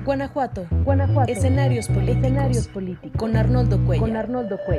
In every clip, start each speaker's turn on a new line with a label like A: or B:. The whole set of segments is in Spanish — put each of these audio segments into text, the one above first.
A: Guanajuato. Escenarios políticos. Con Arnoldo Cuellar.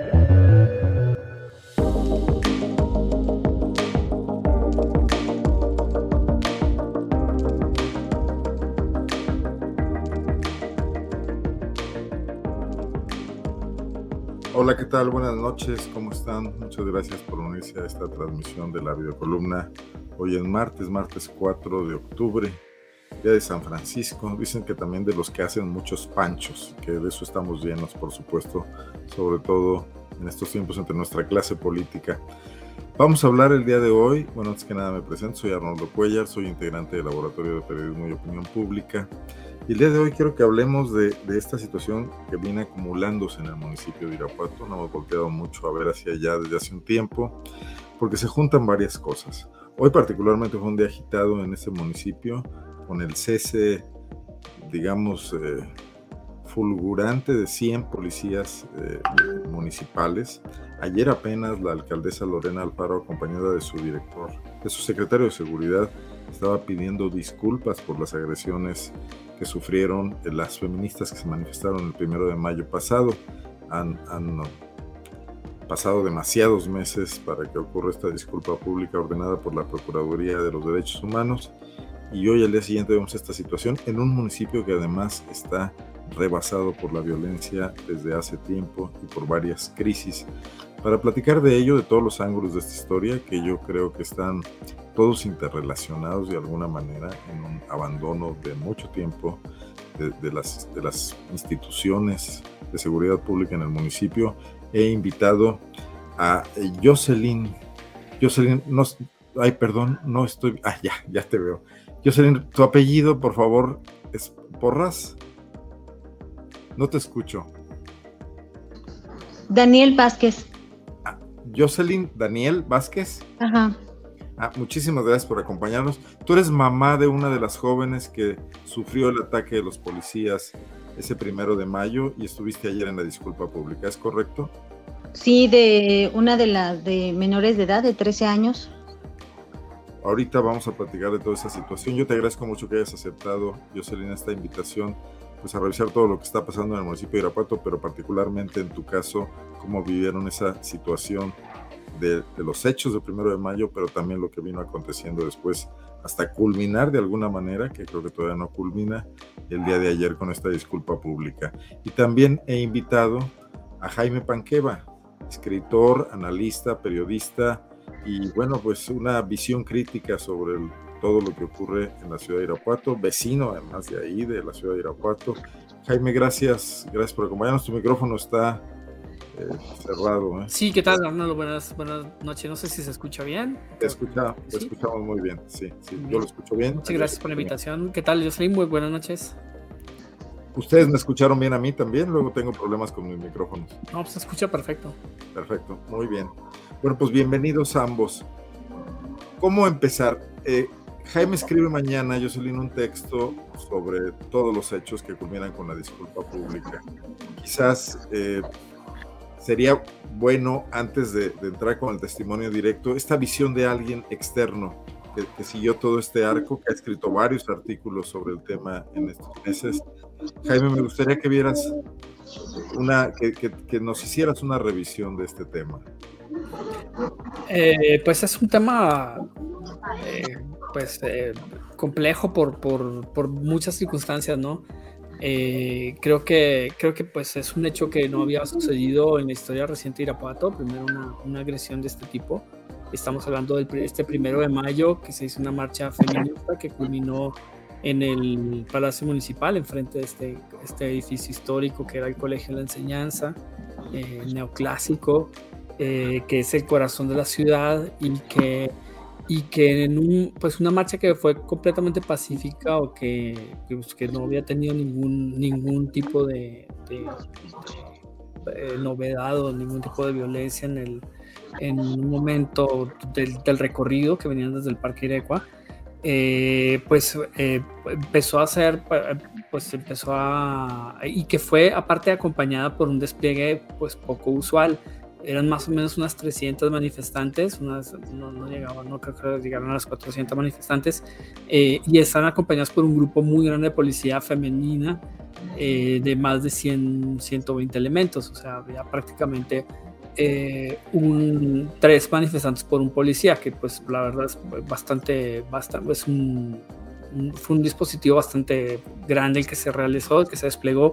B: Hola, ¿qué tal? Buenas noches, ¿cómo están? Muchas gracias por unirse a esta transmisión de la videocolumna. Hoy es martes 4 de octubre, día de San Francisco. Dicen que también de los que hacen muchos panchos, que de eso estamos llenos, por supuesto, sobre todo en estos tiempos entre nuestra clase política. Vamos a hablar el día de hoy, bueno, antes que nada me presento, soy Arnoldo Cuellar, soy integrante del Laboratorio de Periodismo y Opinión Pública. Y el día de hoy quiero que hablemos de esta situación que viene acumulándose en el municipio de Irapuato. No hemos volteado mucho a ver hacia allá desde hace un tiempo, porque se juntan varias cosas. Hoy particularmente fue un día agitado en este municipio, con el cese, digamos, fulgurante de 100 policías municipales. Ayer apenas la alcaldesa Lorena Alfaro, acompañada de su director, de su secretario de Seguridad, estaba pidiendo disculpas por las agresiones que sufrieron las feministas que se manifestaron el 1 de mayo pasado. Han pasado demasiados meses para que ocurra esta disculpa pública ordenada por la Procuraduría de los Derechos Humanos, y hoy al día siguiente vemos esta situación en un municipio que además está rebasado por la violencia desde hace tiempo y por varias crisis. Para platicar de ello, de todos los ángulos de esta historia, que yo creo que están todos interrelacionados de alguna manera en un abandono de mucho tiempo de las instituciones de seguridad pública en el municipio, he invitado a Jocelyn, no, ay, perdón, no estoy, ya te veo. Jocelyn, tu apellido, por favor, ¿es Porras? No te escucho.
C: Daniel Vázquez.
B: Jocelyn Daniel Vázquez.
C: Ajá.
B: Muchísimas gracias por acompañarnos. Tú eres mamá de una de las jóvenes que sufrió el ataque de los policías ese 1 de mayo y estuviste ayer en la disculpa pública, ¿es correcto?
C: Sí, de una de las de menores de edad, de 13 años.
B: Ahorita vamos a platicar de toda esa situación. Yo te agradezco mucho que hayas aceptado, Jocelyn, esta invitación, pues a revisar todo lo que está pasando en el municipio de Irapuato, pero particularmente en tu caso, cómo vivieron esa situación de los hechos del 1 de mayo, pero también lo que vino aconteciendo después, hasta culminar de alguna manera, que creo que todavía no culmina, el día de ayer con esta disculpa pública. Y también he invitado a Jaime Panqueva, escritor, analista, periodista, y bueno, pues una visión crítica sobre todo lo que ocurre en la ciudad de Irapuato, vecino además de ahí, de la ciudad de Irapuato. Jaime, gracias por acompañarnos. Tu micrófono está cerrado.
D: Sí, ¿qué tal, Arnoldo? Buenas noches. No sé si se escucha bien.
B: Te escuchamos muy bien. Sí, yo lo escucho bien.
D: Muchas gracias por la invitación. ¿Qué tal, Jocelyn? Muy buenas noches.
B: ¿Ustedes me escucharon bien a mí también? Luego tengo problemas con mis micrófonos.
D: No, pues se escucha perfecto.
B: Perfecto, muy bien. Bueno, pues bienvenidos a ambos. ¿Cómo empezar? Jaime escribe mañana, Jocelyn, un texto sobre todos los hechos que culminan con la disculpa pública. Quizás sería bueno, antes de entrar con el testimonio directo, esta visión de alguien externo que siguió todo este arco, que ha escrito varios artículos sobre el tema en estos meses. Jaime, me gustaría que vieras que nos hicieras una revisión de este tema.
D: Pues es un tema complejo por muchas circunstancias, ¿no? Creo que pues es un hecho que no había sucedido en la historia reciente de Irapuato. Primero una agresión de este tipo. Estamos hablando de este 1 de mayo, que se hizo una marcha feminista que culminó en el Palacio Municipal, enfrente de este edificio histórico que era el Colegio de la Enseñanza, neoclásico, que es el corazón de la ciudad, y que en una marcha que fue completamente pacífica, o que no había tenido ningún tipo de novedad o ningún tipo de violencia en un momento del recorrido que venían desde el Parque Irecua. Y que fue aparte acompañada por un despliegue pues poco usual. Eran más o menos unas 300 manifestantes, no creo que llegaron a las 400 manifestantes, y están acompañados por un grupo muy grande de policía femenina, de más de 120 elementos, o sea, había prácticamente 3 manifestantes por un policía, que pues la verdad es bastante es fue un dispositivo bastante grande el que se realizó, el que se desplegó,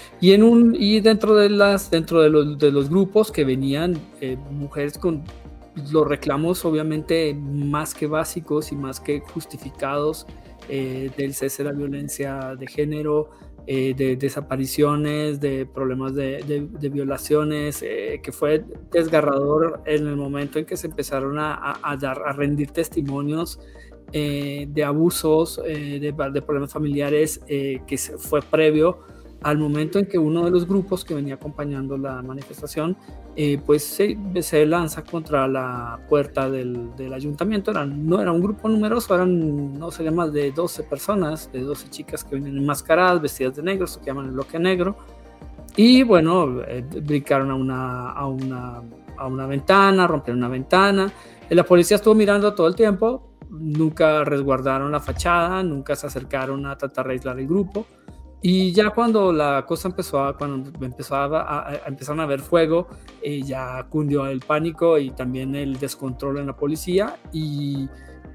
D: y dentro de los grupos que venían mujeres con los reclamos obviamente más que básicos y más que justificados, del cese de la violencia de género, de desapariciones, de problemas de violaciones, que fue desgarrador en el momento en que se empezaron a rendir testimonios de abusos, de problemas familiares, que fue previo al momento en que uno de los grupos que venía acompañando la manifestación pues se lanza contra la puerta del ayuntamiento. No era un grupo numeroso, eran no sé, más de 12 personas, de 12 chicas que venían enmascaradas, vestidas de negro, se llaman el bloque negro, y bueno, brincaron a una ventana, rompieron una ventana. La policía estuvo mirando todo el tiempo, nunca resguardaron la fachada, nunca se acercaron a tratar de aislar el grupo. Y ya cuando la cosa empezaron a haber fuego, ya cundió el pánico y también el descontrol en la policía, y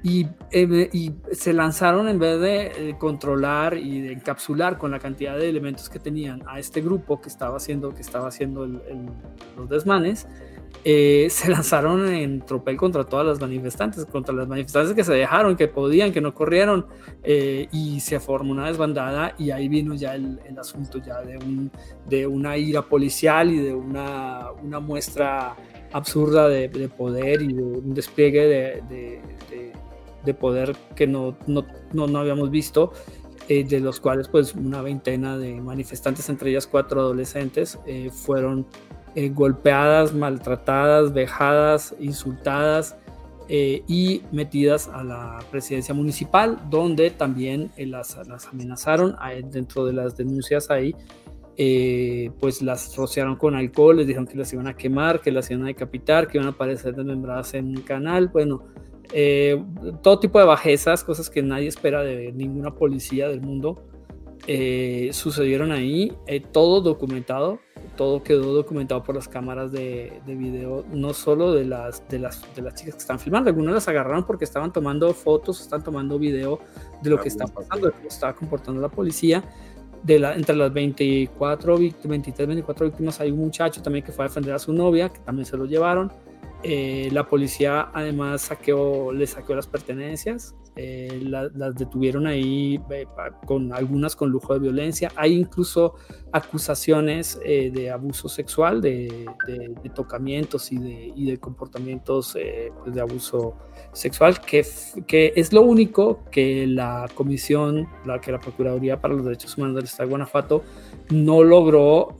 D: se lanzaron, en vez de controlar y de encapsular con la cantidad de elementos que tenían a este grupo que estaba haciendo los desmanes, se lanzaron en tropel contra todas las manifestantes, contra las manifestantes que se dejaron, que podían, que no corrieron, y se formó una desbandada, y ahí vino ya el asunto ya de una ira policial y de una muestra absurda de poder y de un despliegue de poder que no habíamos visto, de los cuales pues una veintena de manifestantes, entre ellas 4 adolescentes, fueron golpeadas, maltratadas, vejadas, insultadas, y metidas a la presidencia municipal, donde también las amenazaron. Dentro de las denuncias ahí, pues las rociaron con alcohol, les dijeron que las iban a quemar, que las iban a decapitar, que iban a aparecer desmembradas en un canal. Bueno, todo tipo de bajezas, cosas que nadie espera de ninguna policía del mundo, sucedieron ahí. Todo documentado, todo quedó documentado por las cámaras de video, no solo de las chicas que están filmando. Algunas las agarraron porque estaban tomando fotos, están tomando video de lo que está pasando, de cómo estaba comportando la policía. Entre las 23, 24 víctimas hay un muchacho también que fue a defender a su novia, que también se lo llevaron. La policía además le saqueó las pertenencias, las detuvieron ahí, algunas con lujo de violencia. Hay incluso acusaciones de abuso sexual, de tocamientos y de comportamientos pues de abuso sexual, que es lo único que la comisión, que la Procuraduría para los Derechos Humanos del Estado de Guanajuato no logró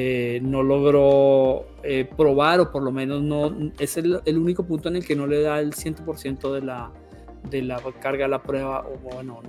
D: probar, o por lo menos no es el único punto en el que no le da el 100% de la carga a la prueba, o bueno,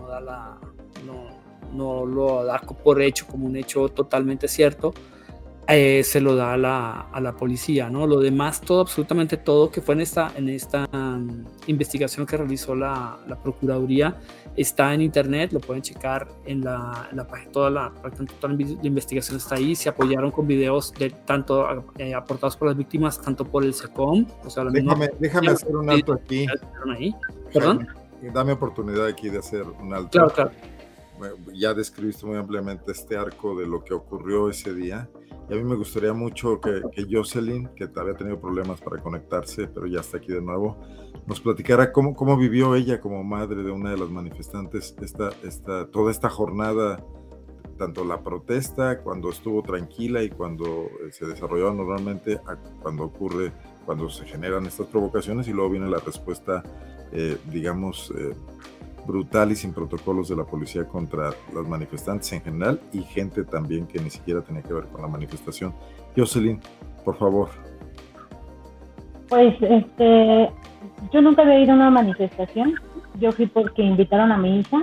D: no lo da por hecho, como un hecho totalmente cierto. Se lo da a la policía, ¿no? Lo demás, absolutamente todo que fue en esta investigación que realizó la Procuraduría, está en internet, lo pueden checar en la página. Toda la investigación está ahí. Se apoyaron con videos tanto aportados por las víctimas, tanto por el SECOM, o sea,
B: déjame hacer un alto aquí.
D: ¿Perdón?
B: Dame oportunidad aquí de hacer un alto.
D: Claro.
B: Ya describiste muy ampliamente este arco de lo que ocurrió ese día, y a mí me gustaría mucho que Jocelyn, que había tenido problemas para conectarse, pero ya está aquí de nuevo, nos platicara cómo vivió ella como madre de una de las manifestantes toda esta jornada, tanto la protesta, cuando estuvo tranquila y cuando se desarrollaba normalmente, cuando se generan estas provocaciones, y luego viene la respuesta, brutal y sin protocolos de la policía contra los manifestantes en general, y gente también que ni siquiera tenía que ver con la manifestación. Jocelyn, por favor.
C: Pues yo nunca había ido a una manifestación. Yo fui porque invitaron a mi hija,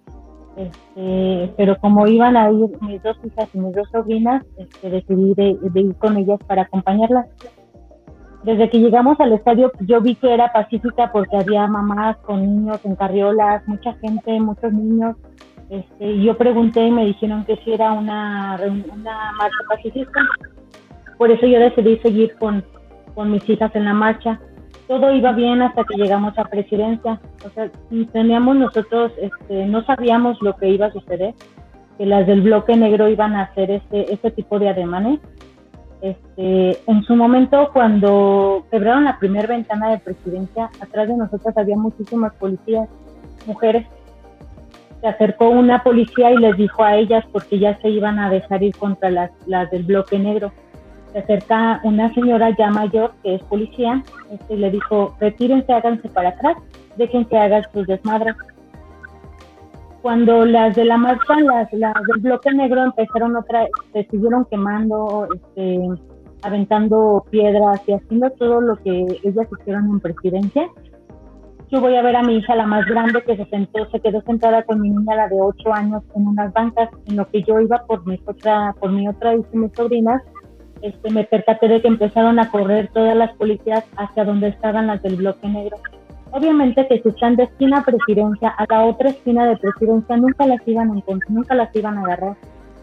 C: pero como iban a ir mis 2 hijas y mis 2 sobrinas, decidí de ir con ellas para acompañarlas. Desde que llegamos al estadio, yo vi que era pacífica porque había mamás con niños en carriolas, mucha gente, muchos niños. Y yo pregunté y me dijeron que sí era una marcha pacífica. Por eso yo decidí seguir con mis hijas en la marcha. Todo iba bien hasta que llegamos a presidencia. O sea, teníamos nosotros, no sabíamos lo que iba a suceder, que las del bloque negro iban a hacer este tipo de ademanes. En su momento, cuando quebraron la primera ventana de presidencia, atrás de nosotros había muchísimas policías, mujeres. Se acercó una policía y les dijo a ellas, porque ya se iban a dejar ir contra las del bloque negro. Se acerca una señora ya mayor, que es policía, y le dijo, retírense, háganse para atrás, dejen que hagan sus desmadres. Cuando las de la marcha, las del bloque negro empezaron se siguieron quemando, aventando piedras y haciendo todo lo que ellas hicieron en presidencia. Yo voy a ver a mi hija, la más grande, que se quedó sentada con mi niña, la de 8 años, en unas bancas, en lo que yo iba por mi otra hija y mis sobrinas. Me percaté de que empezaron a correr todas las policías hacia donde estaban las del bloque negro. Obviamente que si están de esquina a presidencia a la otra esquina de presidencia, nunca las iban a agarrar.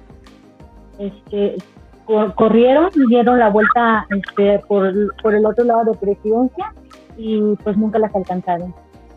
C: Corrieron y dieron la vuelta por el otro lado de presidencia y pues nunca las alcanzaron.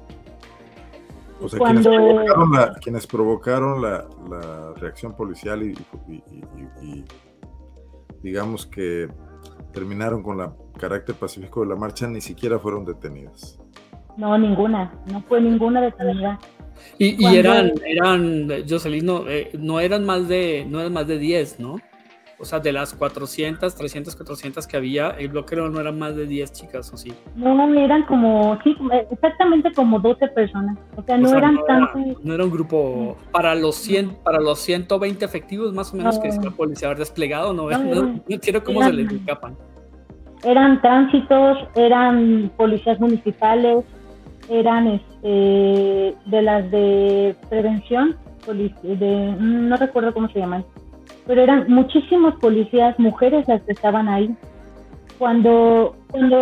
B: O sea, quienes provocaron la reacción policial y digamos que terminaron con el carácter pacífico de la marcha, ni siquiera fueron detenidas.
C: No, ninguna, no fue ninguna detenida.
D: Y eran, Jocelyn, no eran más de 10, ¿no? O sea, de las 400, 300, 400 que había, el bloque no eran más de 10 chicas, ¿o sí?
C: No, eran exactamente como 12 personas. O sea, no eran tantos.
D: No era un grupo para los 120 efectivos más o menos que la policía haber desplegado, no entiendo cómo se les escapan.
C: Eran tránsitos, eran policías municipales, eran de las de prevención, no recuerdo cómo se llaman. Pero eran muchísimos policías, mujeres las que estaban ahí. Cuando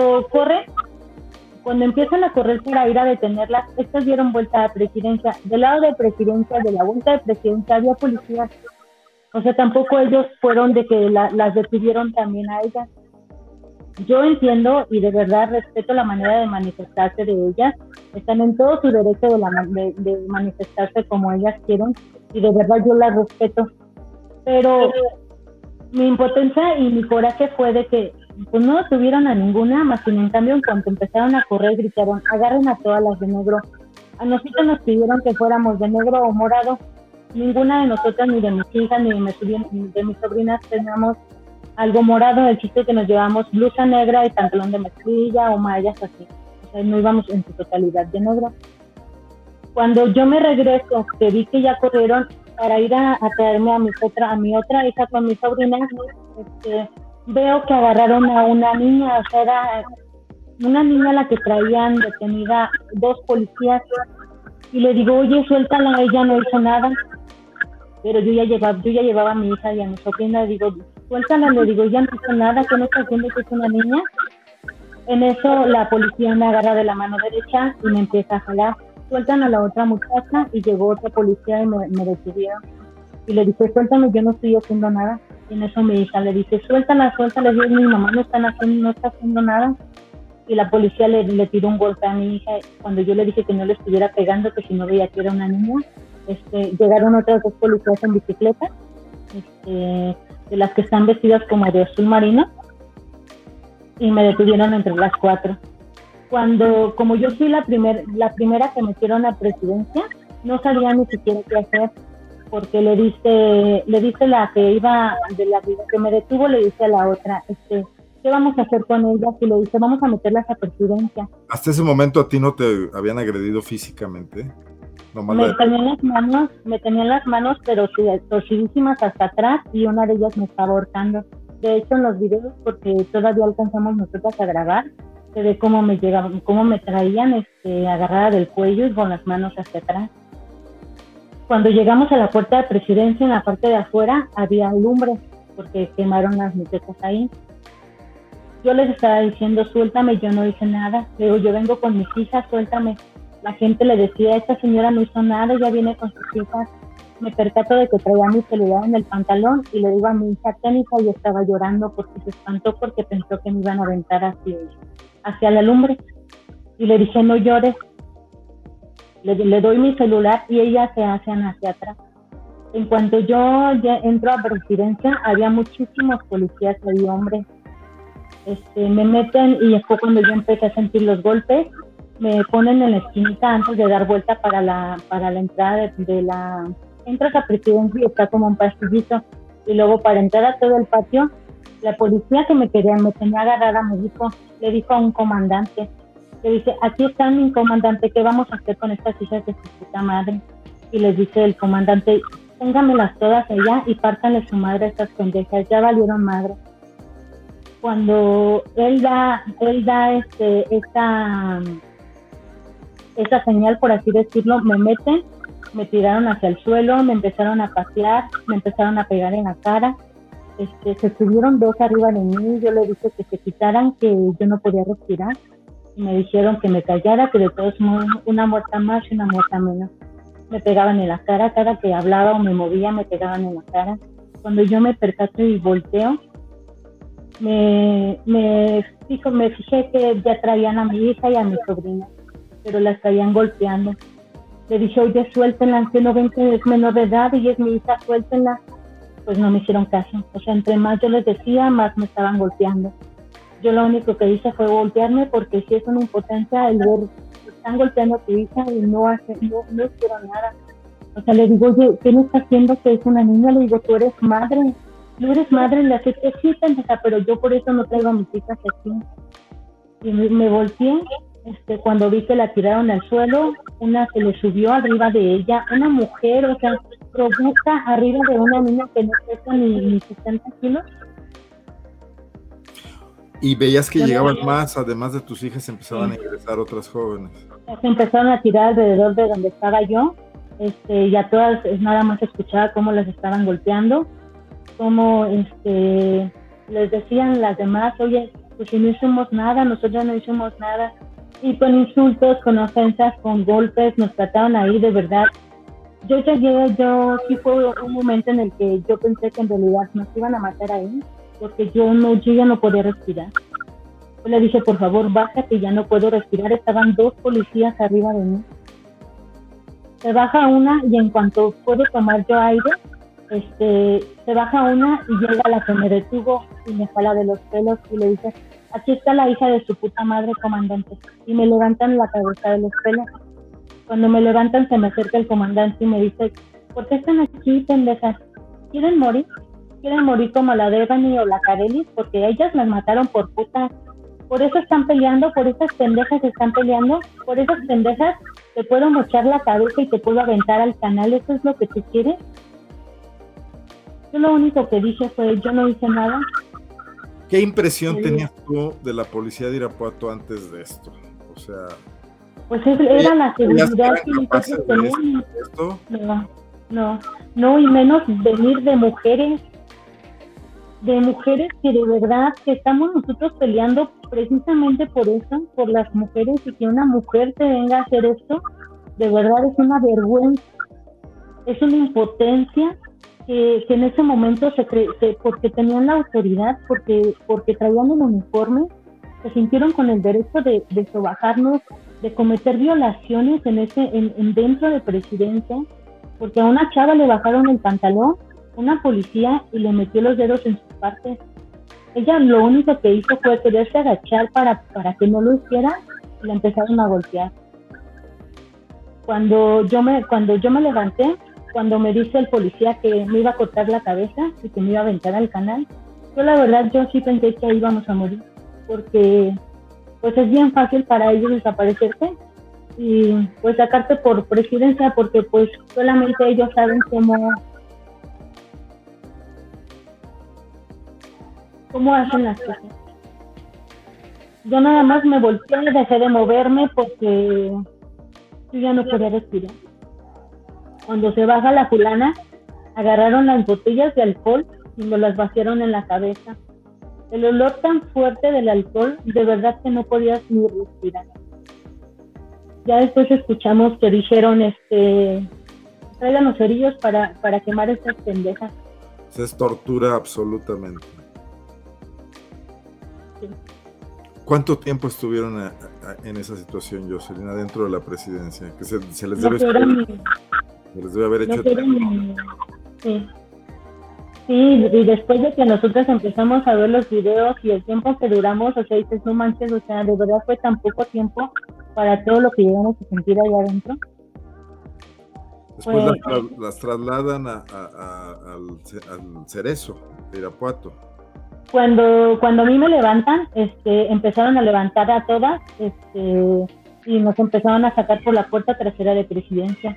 C: empiezan a correr para ir a detenerlas, estas dieron vuelta a presidencia. Del lado de presidencia, de la vuelta de presidencia, había policías. O sea, tampoco ellos fueron de que las detuvieron también a ellas. Yo entiendo y de verdad respeto la manera de manifestarse de ellas. Están en todo su derecho de manifestarse como ellas quieren y de verdad yo las respeto. Pero mi impotencia y mi coraje fue de que pues no detuvieron a ninguna, más sin en cambio en cuanto empezaron a correr gritaron, agarren a todas las de negro. A nosotros nos pidieron que fuéramos de negro o morado. Ninguna de nosotras, ni de mis hijas, ni de mis sobrinas teníamos algo morado. El chiste es que nos llevamos blusa negra y pantalón de mezclilla o mallas así. O sea, no íbamos en su totalidad de negro. Cuando yo me regreso, que vi que ya corrieron, para ir a traerme a mi otra hija con mi sobrina, veo que agarraron a una niña, o sea, era una niña a la que traían detenida 2 policías, y le digo, oye, suéltala, ella no hizo nada, pero yo ya llevaba a mi hija y a mi sobrina, le digo, suéltala, le digo, ella no hizo nada, ¿qué no está haciendo que es una niña? En eso la policía me agarra de la mano derecha y me empieza a jalar. Sueltan a la otra muchacha y llegó otra policía y me detuvieron. Y le dije, suéltame, yo no estoy haciendo nada. Y en eso mi hija le dice, suéltala, yo, mi mamá no está haciendo nada. Y la policía le tiró un golpe a mi hija. Cuando yo le dije que no le estuviera pegando, que si no veía que era una niña, llegaron otras 2 policías en bicicleta, de las que están vestidas como de azul marino, y me detuvieron entre las 4. Como yo fui la primera que metieron a presidencia, no sabía ni siquiera qué hacer, porque le dice la que iba, de la que me detuvo, le dice a la otra, ¿qué vamos a hacer con ellas? Y le dice, vamos a meterlas a presidencia.
B: ¿Hasta ese momento a ti no te habían agredido físicamente?
C: Me tenían las manos, pero torcidísimas hasta atrás, y una de ellas me estaba ahorcando. De hecho, en los videos, porque todavía alcanzamos nosotras a grabar, se ve cómo me traían agarrada del cuello y con las manos hacia atrás. Cuando llegamos a la puerta de presidencia, en la parte de afuera había lumbre, porque quemaron las muchachas ahí. Yo les estaba diciendo, suéltame, yo no hice nada. Le digo, yo vengo con mis hijas, suéltame. La gente le decía, esta señora no hizo nada, ella viene con sus hijas. me percato de que traía mi celular en el pantalón y le digo a mi hija, Ténica, y estaba llorando porque se espantó porque pensó que me iban a aventar hacia la lumbre. Y le dije, no llores. Le doy mi celular y ellas se hacen hacia atrás. En cuanto yo ya entro a Presidencia, había muchísimos policías ahí, hombres. Me meten y fue cuando yo empecé a sentir los golpes. Me ponen en la esquinita antes de dar vuelta para la entrada de la... Entras a Presidencia y está como un pastillito. Y luego para entrar a todo el patio, la policía que me tenía agarrada le dijo a un comandante, le dice, aquí está mi comandante, ¿qué vamos a hacer con estas hijas de su puta madre? Y les dice el comandante, póngamelas todas allá y pártanle su madre a estas pendejas, ya valieron madre. Cuando él da esa señal, por así decirlo, me meten, me tiraron hacia el suelo, me empezaron a patear, me empezaron a pegar en la cara, se subieron dos arriba de mí, yo le dije que se quitaran, que yo no podía respirar, y me dijeron que me callara, que de todos modos una muerta más y una muerta menos. Me pegaban en la cara, cada que hablaba o me movía me pegaban en la cara. Cuando yo me percato y volteo, me fijé que ya traían a mi hija y a mi sobrina, pero la estarían golpeando. Le dije, oye, suéltenla, que no ven que es menor de edad y es mi hija, suéltenla. Pues no me hicieron caso. O sea, entre más yo les decía, más me estaban golpeando. Yo lo único que hice fue voltearme porque si es una impotencia el ver que están golpeando a tu hija y no hicieron nada. O sea, le digo, oye, ¿qué me está haciendo que es una niña? Le digo, tú eres madre. No eres madre, le hace que sí, pendeja, pero yo por eso no traigo a mis hijas aquí. Y me volteé, cuando vi que la tiraron al suelo, una se le subió arriba de ella, una mujer, o sea, robusta arriba de una niña que no pesa ni 60 kilos.
B: Y veías que llegaban más, además de tus hijas, empezaban a ingresar otras jóvenes.
C: Se empezaron a tirar alrededor de donde estaba yo, y a todas nada más escuchaba cómo las estaban golpeando, cómo les decían las demás, oye, pues si no hicimos nada, nosotros no hicimos nada, y con insultos, con ofensas, con golpes, nos trataron ahí de verdad. Yo sí fue un momento en el que yo pensé que en realidad nos iban a matar ahí, porque yo ya no podía respirar. Yo le dije, por favor, bájate, ya no puedo respirar. Estaban dos policías arriba de mí. Se baja una y en cuanto puedo tomar yo aire, se baja una y llega la que me detuvo y me jala de los pelos y le dice, aquí está la hija de su puta madre, comandante. Y me levantan la cabeza de los pelos. Cuando me levantan se me acerca el comandante y me dice, ¿por qué están aquí, pendejas? ¿Quieren morir? ¿Quieren morir como la Devani o la Kareli? Porque ellas las mataron por putas. Por eso están peleando, por esas pendejas están peleando, por esas pendejas te puedo mochar la cabeza y te puedo aventar al canal, ¿eso es lo que tú quieres? Yo lo único que dije fue, yo no hice nada.
B: ¿Qué impresión tenías tú de la policía de Irapuato antes de esto? O sea...
C: Pues era la seguridad que nosotros teníamos. No, y menos venir de mujeres que de verdad que estamos nosotros peleando precisamente por eso, por las mujeres, y que una mujer te venga a hacer esto, de verdad es una vergüenza, es una impotencia que en ese momento porque tenían la autoridad, porque traían un uniforme, se sintieron con el derecho de sobajarnos, de cometer violaciones dentro de Presidencia, porque a una chava le bajaron el pantalón, una policía, y le metió los dedos en sus partes. Ella lo único que hizo fue quererse agachar para que no lo hiciera, y la empezaron a golpear. Cuando yo me levanté, cuando me dice el policía que me iba a cortar la cabeza y que me iba a aventar al canal, yo la verdad sí pensé que ahí íbamos a morir, porque pues es bien fácil para ellos desaparecerte y pues sacarte por Presidencia, porque pues solamente ellos saben cómo hacen las cosas. Yo nada más me volteé, dejé de moverme porque yo ya no podía respirar. Cuando se baja la fulana, agarraron las botellas de alcohol y me las vaciaron en la cabeza. El olor tan fuerte del alcohol, de verdad que no podías ni respirar. Ya después escuchamos que dijeron, traigan los cerillos para quemar estas pendejas.
B: Es tortura absolutamente.
C: Sí.
B: ¿Cuánto tiempo estuvieron en esa situación, Jocelyn, dentro de la presidencia? Que se les
C: No
B: debe,
C: fueron,
B: se les debe haber
C: no
B: hecho...
C: fueron, sí. Sí, y después de que nosotros empezamos a ver los videos y el tiempo que duramos, o sea, dices, no manches, o sea, de verdad fue tan poco tiempo para todo lo que llegamos a sentir allá adentro.
B: Después
C: Pues,
B: las trasladan al Cerezo de Irapuato.
C: Cuando a mí me levantan, empezaron a levantar a todas, y nos empezaron a sacar por la puerta trasera de presidencia.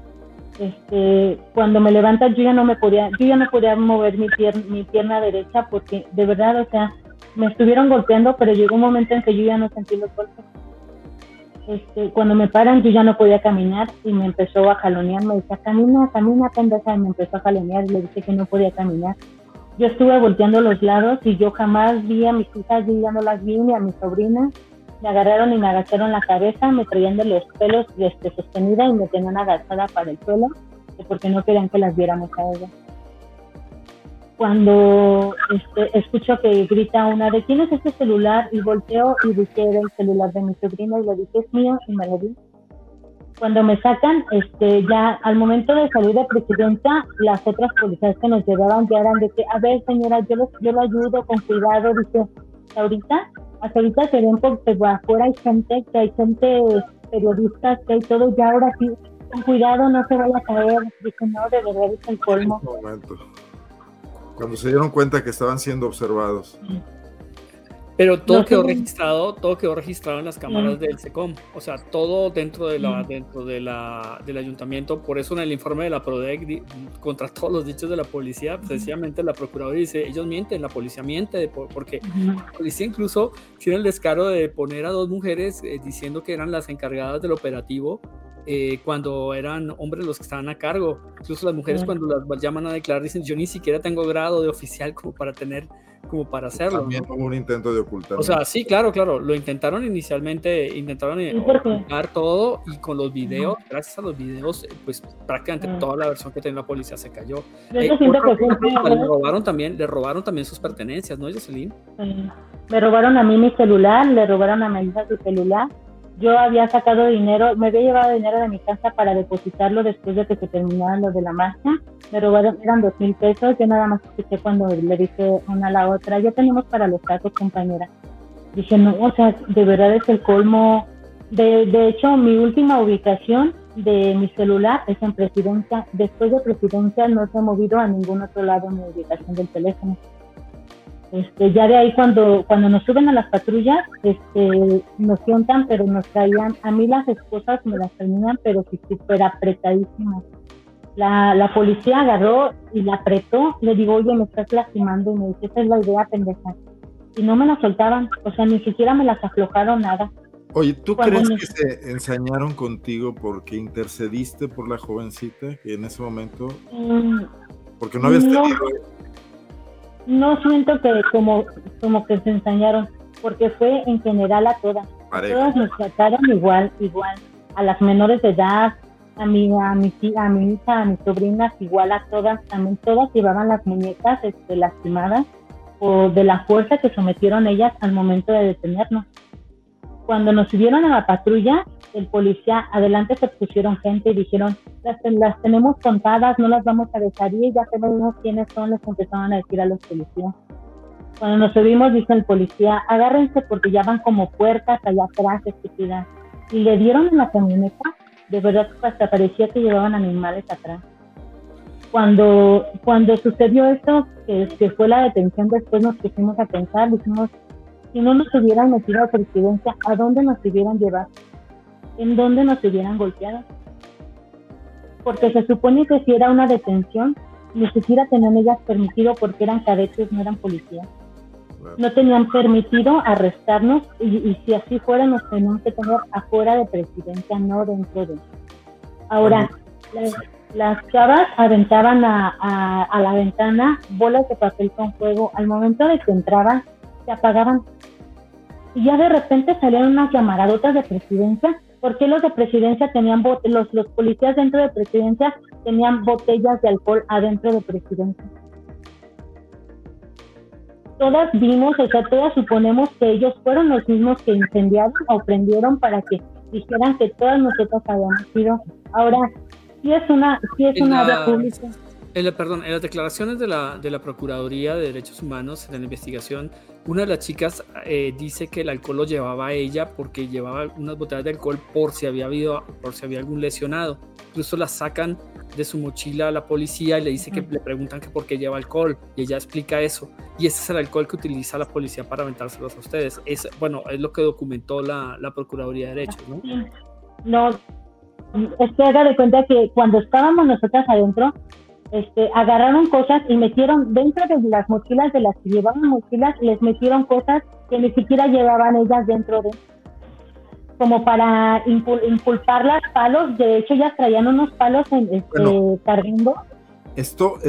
C: Cuando me levantan yo ya no podía mover mi pierna derecha porque de verdad, o sea, me estuvieron golpeando, pero llegó un momento en que yo ya no sentí los golpes. Cuando me paran yo ya no podía caminar y me empezó a jalonear, me decía, camina, pendeja, y me empezó a jalonear y le dije que no podía caminar. Yo estuve volteando los lados y yo jamás vi a mis hijas, yo ya no las vi, ni a mi sobrina. Me agarraron y me agacharon la cabeza, me traían de los pelos sostenida y me tenían agachada para el suelo, porque no querían que las viéramos a ella. Cuando escucho que grita una, ¿de quién es este celular? Y volteo y vi que era el celular de mi sobrina y le dije, es mío, y me lo di. Cuando me sacan, ya al momento de salir de presidencia, las otras policías que nos llevaban ya eran de que, a ver señora, yo lo ayudo con cuidado, dice, hasta ahorita se ven porque afuera hay gente, periodistas, que hay todo, ya ahora sí, con cuidado, no se vaya a caer. Dice, no, de verdad es el colmo.
B: En ese momento, cuando se dieron cuenta que estaban siendo observados.
D: Pero todo quedó registrado en las cámaras del SECOM, o sea, todo dentro del ayuntamiento. Por eso en el informe de la PRODEC, contra todos los dichos de la policía, precisamente la procuradora dice, ellos mienten, la policía miente, porque la policía incluso tiene el descaro de poner a 2 mujeres diciendo que eran las encargadas del operativo, cuando eran hombres los que estaban a cargo. Incluso las mujeres cuando las llaman a declarar dicen, yo ni siquiera tengo grado de oficial como para hacerlo.
B: También hubo un intento de ocultar.
D: O sea, sí, claro, lo intentaron inicialmente, ocultar todo, y con los videos, gracias a los videos, pues prácticamente toda la versión que tenía la policía se cayó. Le robaron también sus pertenencias, ¿no, Jocelyn?
C: Me robaron a mí mi celular, le robaron a mi hija su celular. Yo había sacado dinero, me había llevado dinero de mi casa para depositarlo después de que se terminaran lo de la marcha. Me robaron, eran 2,000 pesos. Yo nada más escuché cuando le dije una a la otra, ya tenemos para los tacos, compañera. Dije, no, o sea, de verdad es el colmo. De hecho, mi última ubicación de mi celular es en Presidencia. Después de Presidencia no se ha movido a ningún otro lado mi ubicación del teléfono. Ya de ahí cuando nos suben a las patrullas, nos sientan, pero nos traían, a mí las esposas me las tenían, pero sí súper apretadísimas. La policía agarró y la apretó, le digo, oye, me estás lastimando, y me dice, esa es la idea, pendeja. Y no me la soltaban, o sea, ni siquiera me las aflojaron, nada.
B: Oye, ¿tú crees que se ensañaron contigo porque intercediste por la jovencita que en ese momento? Porque no habías tenido...
C: No siento que como que se ensañaron, porque fue en general a todas.
B: Pareja.
C: Todas nos trataron igual, a las menores de edad, a mi hija, a mis sobrinas, igual a todas, también todas llevaban las muñecas lastimadas o de la fuerza que sometieron ellas al momento de detenernos. Cuando nos subieron a la patrulla, el policía, adelante se pusieron gente y dijeron, las tenemos contadas, no las vamos a dejar ir, ya sabemos quiénes son, les empezaron a decir a los policías. Cuando nos subimos, dice el policía, agárrense porque ya van como puertas allá atrás, estúpida. Y le dieron en la camioneta, de verdad hasta parecía que llevaban animales atrás. Cuando sucedió esto, que fue la detención, después nos pusimos a pensar, dijimos, si no nos hubieran metido a Presidencia, ¿a dónde nos hubieran llevado? ¿En dónde nos hubieran golpeado? Porque se supone que si era una detención, ni siquiera tenían ellas permitido, porque eran cadetes, no eran policías. No tenían permitido arrestarnos, y si así fuera, nos tenían que tener afuera de Presidencia, no dentro de. Ahora, las chavas aventaban a la ventana bolas de papel con fuego. Al momento de que entraban, se apagaban. Y ya de repente salieron unas llamaradotas de Presidencia. ¿Por qué los de Presidencia tenían los policías dentro de Presidencia tenían botellas de alcohol adentro de Presidencia. Todas vimos, o sea, todas suponemos que ellos fueron los mismos que incendiaron o prendieron para que dijeran que todas nosotras habíamos sido. Ahora, sí es una área pública.
D: En las declaraciones de la Procuraduría de Derechos Humanos, en la investigación, una de las chicas dice que el alcohol lo llevaba a ella porque llevaba unas botellas de alcohol por si había algún lesionado. Incluso la sacan de su mochila a la policía y le dice que le preguntan que por qué lleva alcohol, y ella explica eso. Y ese es el alcohol que utiliza la policía para aventárselos a ustedes. Es lo que documentó la Procuraduría de Derechos, ¿no?
C: No, es que haga de cuenta que cuando estábamos nosotras adentro, agarraron cosas y metieron dentro de las mochilas de las que llevaban mochilas, les metieron cosas que ni siquiera llevaban ellas dentro de, como para inculparlas, palos. De hecho ellas traían unos palos cargando.
B: Esto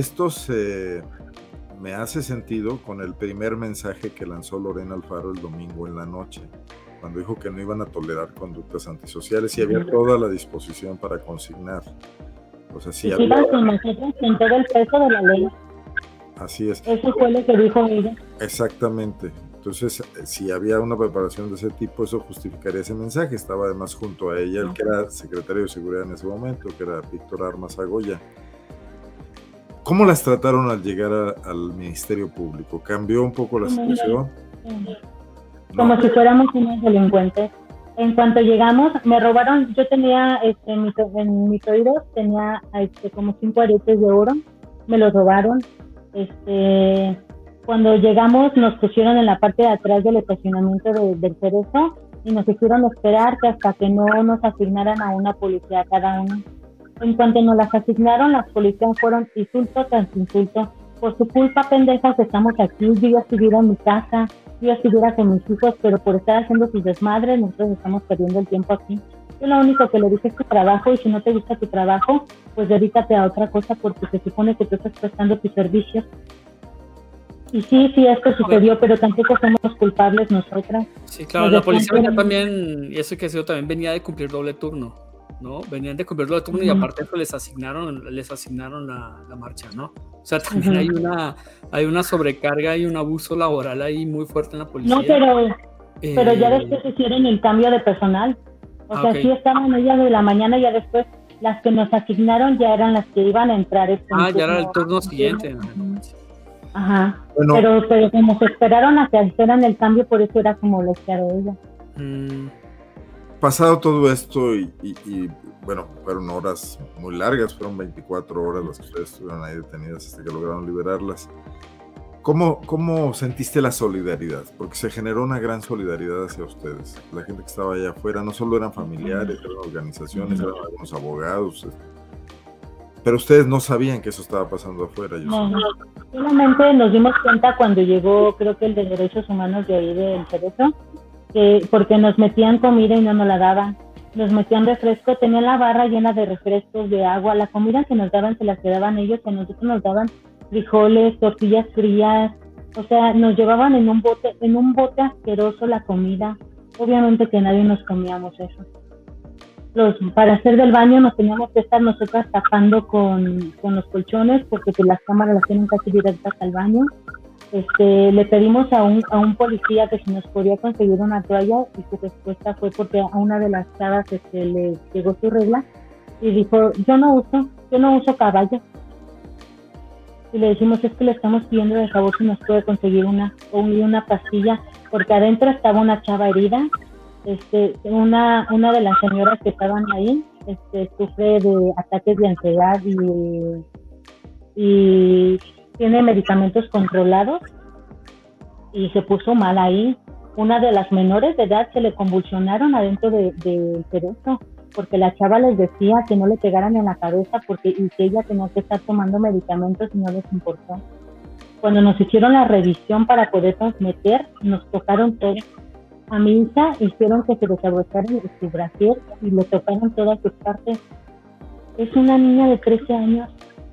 B: me hace sentido con el primer mensaje que lanzó Lorena Alfaro el domingo en la noche, cuando dijo que no iban a tolerar conductas antisociales y había toda la disposición para consignar. O sea, sí
C: iban con nosotros con todo el peso de la ley.
B: Así es.
C: Eso fue lo que dijo ella.
B: Exactamente. Entonces, si había una preparación de ese tipo, eso justificaría ese mensaje. Estaba además junto a ella, el que era secretario de Seguridad en ese momento, que era Víctor Armas Agoya. ¿Cómo las trataron al llegar al Ministerio Público? ¿Cambió un poco la situación?
C: Como si fuéramos unos delincuentes. En cuanto llegamos, me robaron, yo tenía en mis oídos, tenía como 5 aretes de oro, me los robaron. Cuando llegamos nos pusieron en la parte de atrás del estacionamiento del Cerezo y nos hicieron esperar que hasta que no nos asignaran a una policía cada uno. En cuanto nos las asignaron, las policías fueron insulto tras insulto. Por su culpa, pendejas, estamos aquí, yo ya estuviera en mi casa, yo ya estuviera con mis hijos, pero por estar haciendo sus desmadres, nosotros estamos perdiendo el tiempo aquí. Yo lo único que le dije es tu trabajo, y si no te gusta tu trabajo, pues dedícate a otra cosa, porque se supone que tú estás prestando tus servicios. Y sí, esto sucedió, pero tampoco somos culpables nosotras.
D: Sí, claro, la policía venía también, y eso que ha sido también, venía de cumplir doble turno, ¿no? Venían de cumplir doble turno y aparte de eso les asignaron la marcha, ¿no? O sea, también hay una sobrecarga y un abuso laboral ahí muy fuerte en la policía.
C: No, pero ya después hicieron el cambio de personal. O sea, sí estaban ellas de la mañana y ya después las que nos asignaron ya eran las que iban a entrar.
D: Ya era el turno siguiente.
C: Ajá, bueno, pero como se esperaron a que hicieran el cambio, por eso era como lo esperó ella.
B: Pasado todo esto y bueno, fueron horas muy largas, fueron 24 horas las que ustedes estuvieron ahí detenidas hasta que lograron liberarlas. ¿Cómo sentiste la solidaridad? Porque se generó una gran solidaridad hacia ustedes. La gente que estaba allá afuera no solo eran familiares, eran organizaciones, eran algunos abogados, pero ustedes no sabían que eso estaba pasando afuera.
C: Solamente nos dimos cuenta cuando llegó, creo que el de Derechos Humanos de ahí del Cerezo, porque nos metían comida y no nos la daban. Nos metían refresco, tenían la barra llena de refrescos, de agua. La comida que nos daban se la quedaban ellos, a nosotros nos daban frijoles, tortillas frías. O sea, nos llevaban en un bote asqueroso la comida. Obviamente que nadie nos comíamos eso. Para hacer del baño nos teníamos que estar nosotras tapando con los colchones, porque pues las cámaras las tienen casi directas al baño. Le pedimos a un policía que si nos podía conseguir una toalla, y su respuesta fue porque a una de las chavas le llegó su regla y dijo, yo no uso caballo. Y le decimos, es que le estamos pidiendo de favor si nos puede conseguir una pastilla, porque adentro estaba una chava herida. Una de las señoras que estaban ahí sufre de ataques de ansiedad y tiene medicamentos controlados y se puso mal ahí. Una de las menores de edad se le convulsionaron adentro del Cerezo, porque la chava les decía que no le pegaran en la cabeza y que ella tenía que estar tomando medicamentos y no les importó. Cuando nos hicieron la revisión para podernos meter, nos tocaron todo. A mi hija hicieron que se desabrocharan su brasier y le tocaron todas sus partes. Es una niña de 13 años.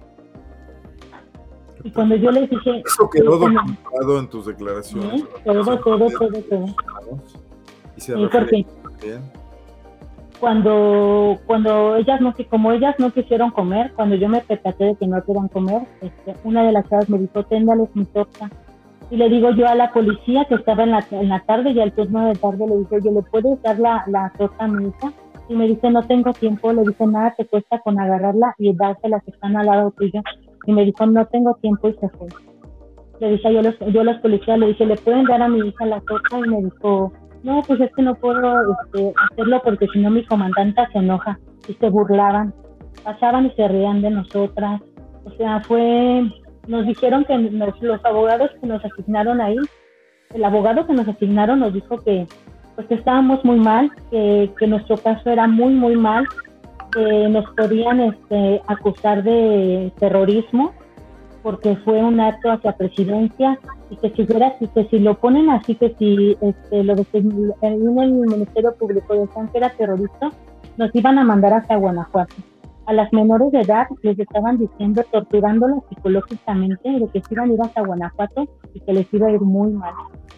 C: Y cuando yo les dije...
B: ¿Eso quedó documentado en tus declaraciones?
C: Todo.
B: ¿Y se refiere bien?
C: cuando ellas como ellas no quisieron comer, cuando yo me percaté de que no querían comer, una de las chavas me dijo, téndales mi torta. Y le digo yo a la policía que estaba en la tarde, y al turno de tarde le dije, oye, ¿le puedes dar la torta a mi hija? Y me dice, no tengo tiempo. Le dije, nada te cuesta con agarrarla y dárselas que están al lado tuyo. Y me dijo, no tengo tiempo, y se fue. Le dije yo a los policías, le dije, ¿le pueden dar a mi hija la torta? Y me dijo, no, pues es que no puedo hacerlo porque si no mi comandanta se enoja. Y se burlaban, pasaban y se reían de nosotras. O sea, nos dijeron que los abogados que nos asignaron ahí, el abogado que nos asignaron nos dijo que pues que estábamos muy mal, que nuestro caso era muy, muy mal, que nos podían acusar de terrorismo porque fue un acto hacia presidencia, y que si fuera así, que si lo ponen así, que si lo de en el Ministerio Público decían que era terrorista, nos iban a mandar hasta Guanajuato. A las menores de edad les estaban diciendo, torturándolas psicológicamente, de que se iban a ir hasta Guanajuato y que les iba a ir muy mal.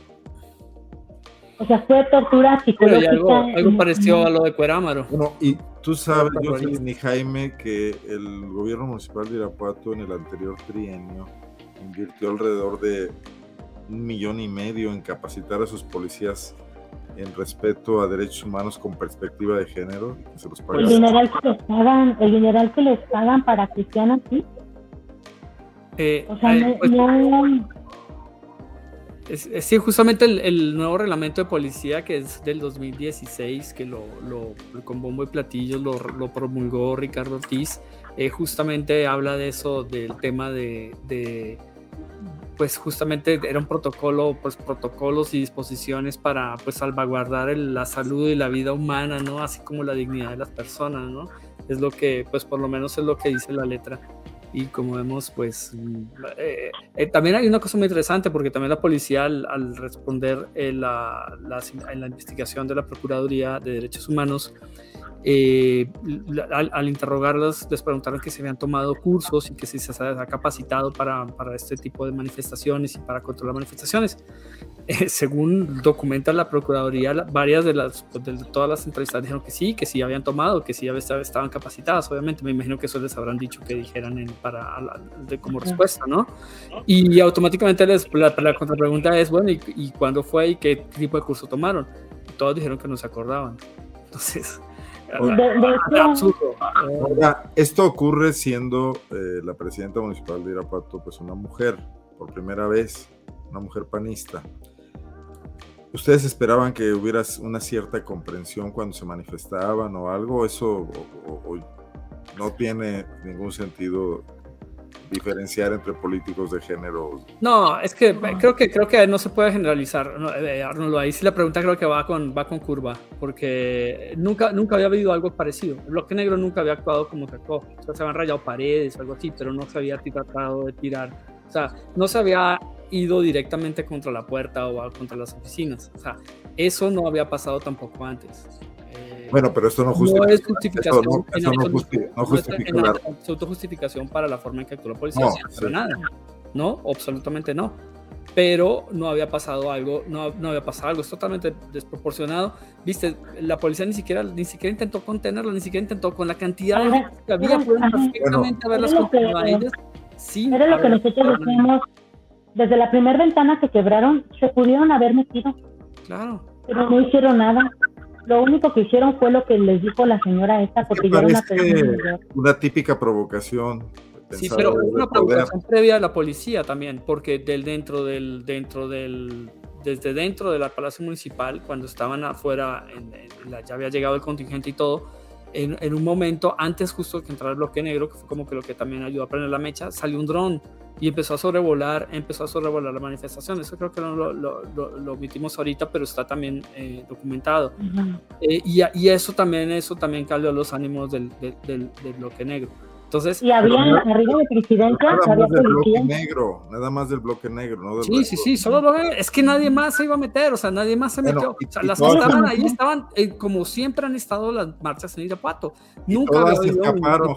C: O sea, fue tortura psicológica.
D: Algo pareció a lo de Cuerámaro.
B: Bueno, y tú sabes, Jocelyn y Jaime, que el gobierno municipal de Irapuato en el anterior trienio invirtió alrededor de 1,5 millones en capacitar a sus policías en respeto a derechos humanos con perspectiva de género. Que se los paga.
C: El dineral que les pagan para que sean así. O sea,
D: sí, justamente el nuevo reglamento de policía, que es del 2016, que lo con bombo y platillos lo promulgó Ricardo Ortiz, justamente habla de eso, del tema de pues justamente era un protocolo, pues protocolos y disposiciones para pues salvaguardar la salud y la vida humana, ¿no? Así como la dignidad de las personas, ¿no? Es lo que, pues por lo menos es lo que dice la letra. Y como vemos, pues también hay una cosa muy interesante, porque también la policía al responder en la investigación de la Procuraduría de Derechos Humanos, al interrogarlas, les preguntaron que se habían tomado cursos y que si se ha capacitado para este tipo de manifestaciones y para controlar manifestaciones. Según documenta la Procuraduría, varias de todas las entrevistadas dijeron que sí habían tomado, que sí estaban capacitadas. Obviamente me imagino que eso les habrán dicho que dijeran como respuesta, ¿no? Y automáticamente la contrapregunta es, bueno, ¿y cuándo fue y qué tipo de curso tomaron? Y todos dijeron que no se acordaban. Entonces, absurdo.
B: Ahora, esto ocurre siendo la presidenta municipal de Irapuato pues una mujer, por primera vez, una mujer panista. ¿Ustedes esperaban que hubiera una cierta comprensión cuando se manifestaban o algo? ¿Eso o no tiene ningún sentido diferenciar entre políticos de género?
D: No, es que creo que no se puede generalizar, ¿no? Arnoldo, ahí sí la pregunta creo que va con curva, porque nunca había habido algo parecido. El Bloque Negro nunca había actuado como que actuó. O sea, se habían rayado paredes o algo así, pero no se había tratado de tirar. O sea, no se había ido directamente contra la puerta o contra las oficinas. O sea, eso no había pasado tampoco antes.
B: Bueno, pero esto no justifica.
D: No es justificación.
B: No justifica
D: la autojustificación para la forma en que actuó la policía. Para nada. No, absolutamente no. Pero no había pasado algo. No había pasado algo. Es totalmente desproporcionado. Viste, la policía ni siquiera intentó contenerlo, ni siquiera intentó con la cantidad de gente que había. Pudieron perfectamente haberlas controlado a ellos. Sí,
C: era lo que nosotros decíamos. Desde la primera ventana que quebraron, se pudieron haber metido.
D: Claro.
C: Pero no hicieron nada. Lo único que hicieron fue lo que les dijo la señora esta, porque ya era
B: una típica provocación.
D: Sí, pero una provocación previa a la policía también, porque desde dentro del Palacio Municipal, cuando estaban afuera, ya había llegado el contingente y todo, en un momento, antes justo de que entrara el Bloque Negro, que fue como que lo que también ayudó a prender la mecha, salió un dron y empezó a sobrevolar la manifestación. Eso creo que lo omitimos ahorita, pero está también documentado. Uh-huh. Y eso también caldeó los ánimos del Bloque Negro. Entonces,
C: y había arriba de presidencia, había policía.
B: Nada más del Bloque Negro, ¿no?
D: Sí, solo es que nadie más se iba a meter, o sea, nadie más se metió. O sea, las que estaban ahí estaban, como siempre han estado las marchas en Irapuato. Nunca había habido
B: escaparon,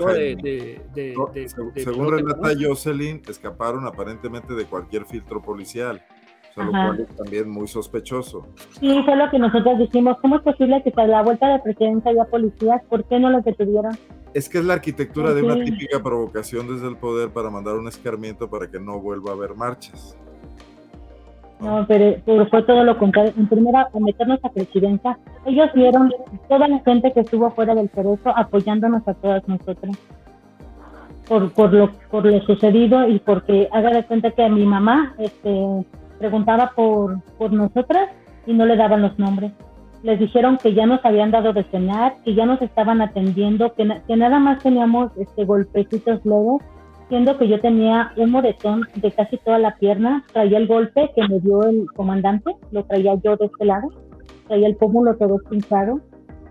B: según relata Jocelyn, escaparon aparentemente de cualquier filtro policial. O sea, lo cual es también muy sospechoso.
C: Sí, fue lo que nosotros dijimos. ¿Cómo es posible que tras la vuelta de presidencia haya policías? ¿Por qué no los detuvieron?
B: Es que es la arquitectura de una típica provocación desde el poder para mandar un escarmiento para que no vuelva a haber marchas.
C: No, pero fue todo lo contrario. En primera, a meternos a presidencia, ellos vieron toda la gente que estuvo fuera del Cerezo apoyándonos a todas nosotras por lo sucedido, y porque haga de cuenta que a mi mamá preguntaba por nosotras y no le daban los nombres. Les dijeron que ya nos habían dado de cenar, que ya nos estaban atendiendo, que nada más teníamos golpecitos leves, siendo que yo tenía un moretón de casi toda la pierna. Traía el golpe que me dio el comandante, lo traía yo de este lado, traía el pómulo todo pinchado,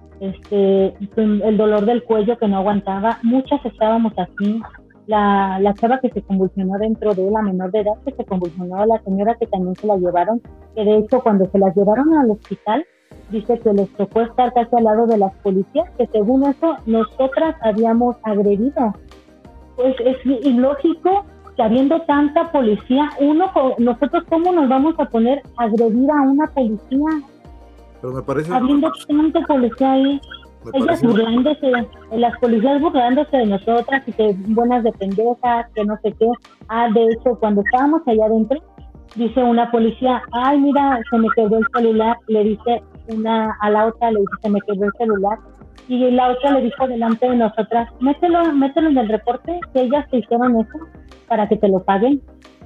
C: el dolor del cuello que no aguantaba. Muchas estábamos así. La chava que se convulsionó dentro de la menor de edad que se convulsionó, la señora que también se la llevaron, que de hecho cuando se las llevaron al hospital, dice que les tocó estar casi al lado de las policías, que según eso nosotras habíamos agredido. Pues es ilógico que habiendo tanta policía, nosotros cómo nos vamos a poner a agredir a una policía.
B: Pero me parece...
C: Habiendo tanta policía ahí, ellas burlándose, las policías burlándose de nosotras, y que buenas de pendejas, que no sé qué. De hecho, cuando estábamos allá adentro, dice una policía, ay, mira, se me quedó el celular. Le dice a la otra, le dice, se me quedó el celular. Y la otra le dijo delante de nosotras, mételo en el reporte, que ellas te hicieron eso para que te lo paguen.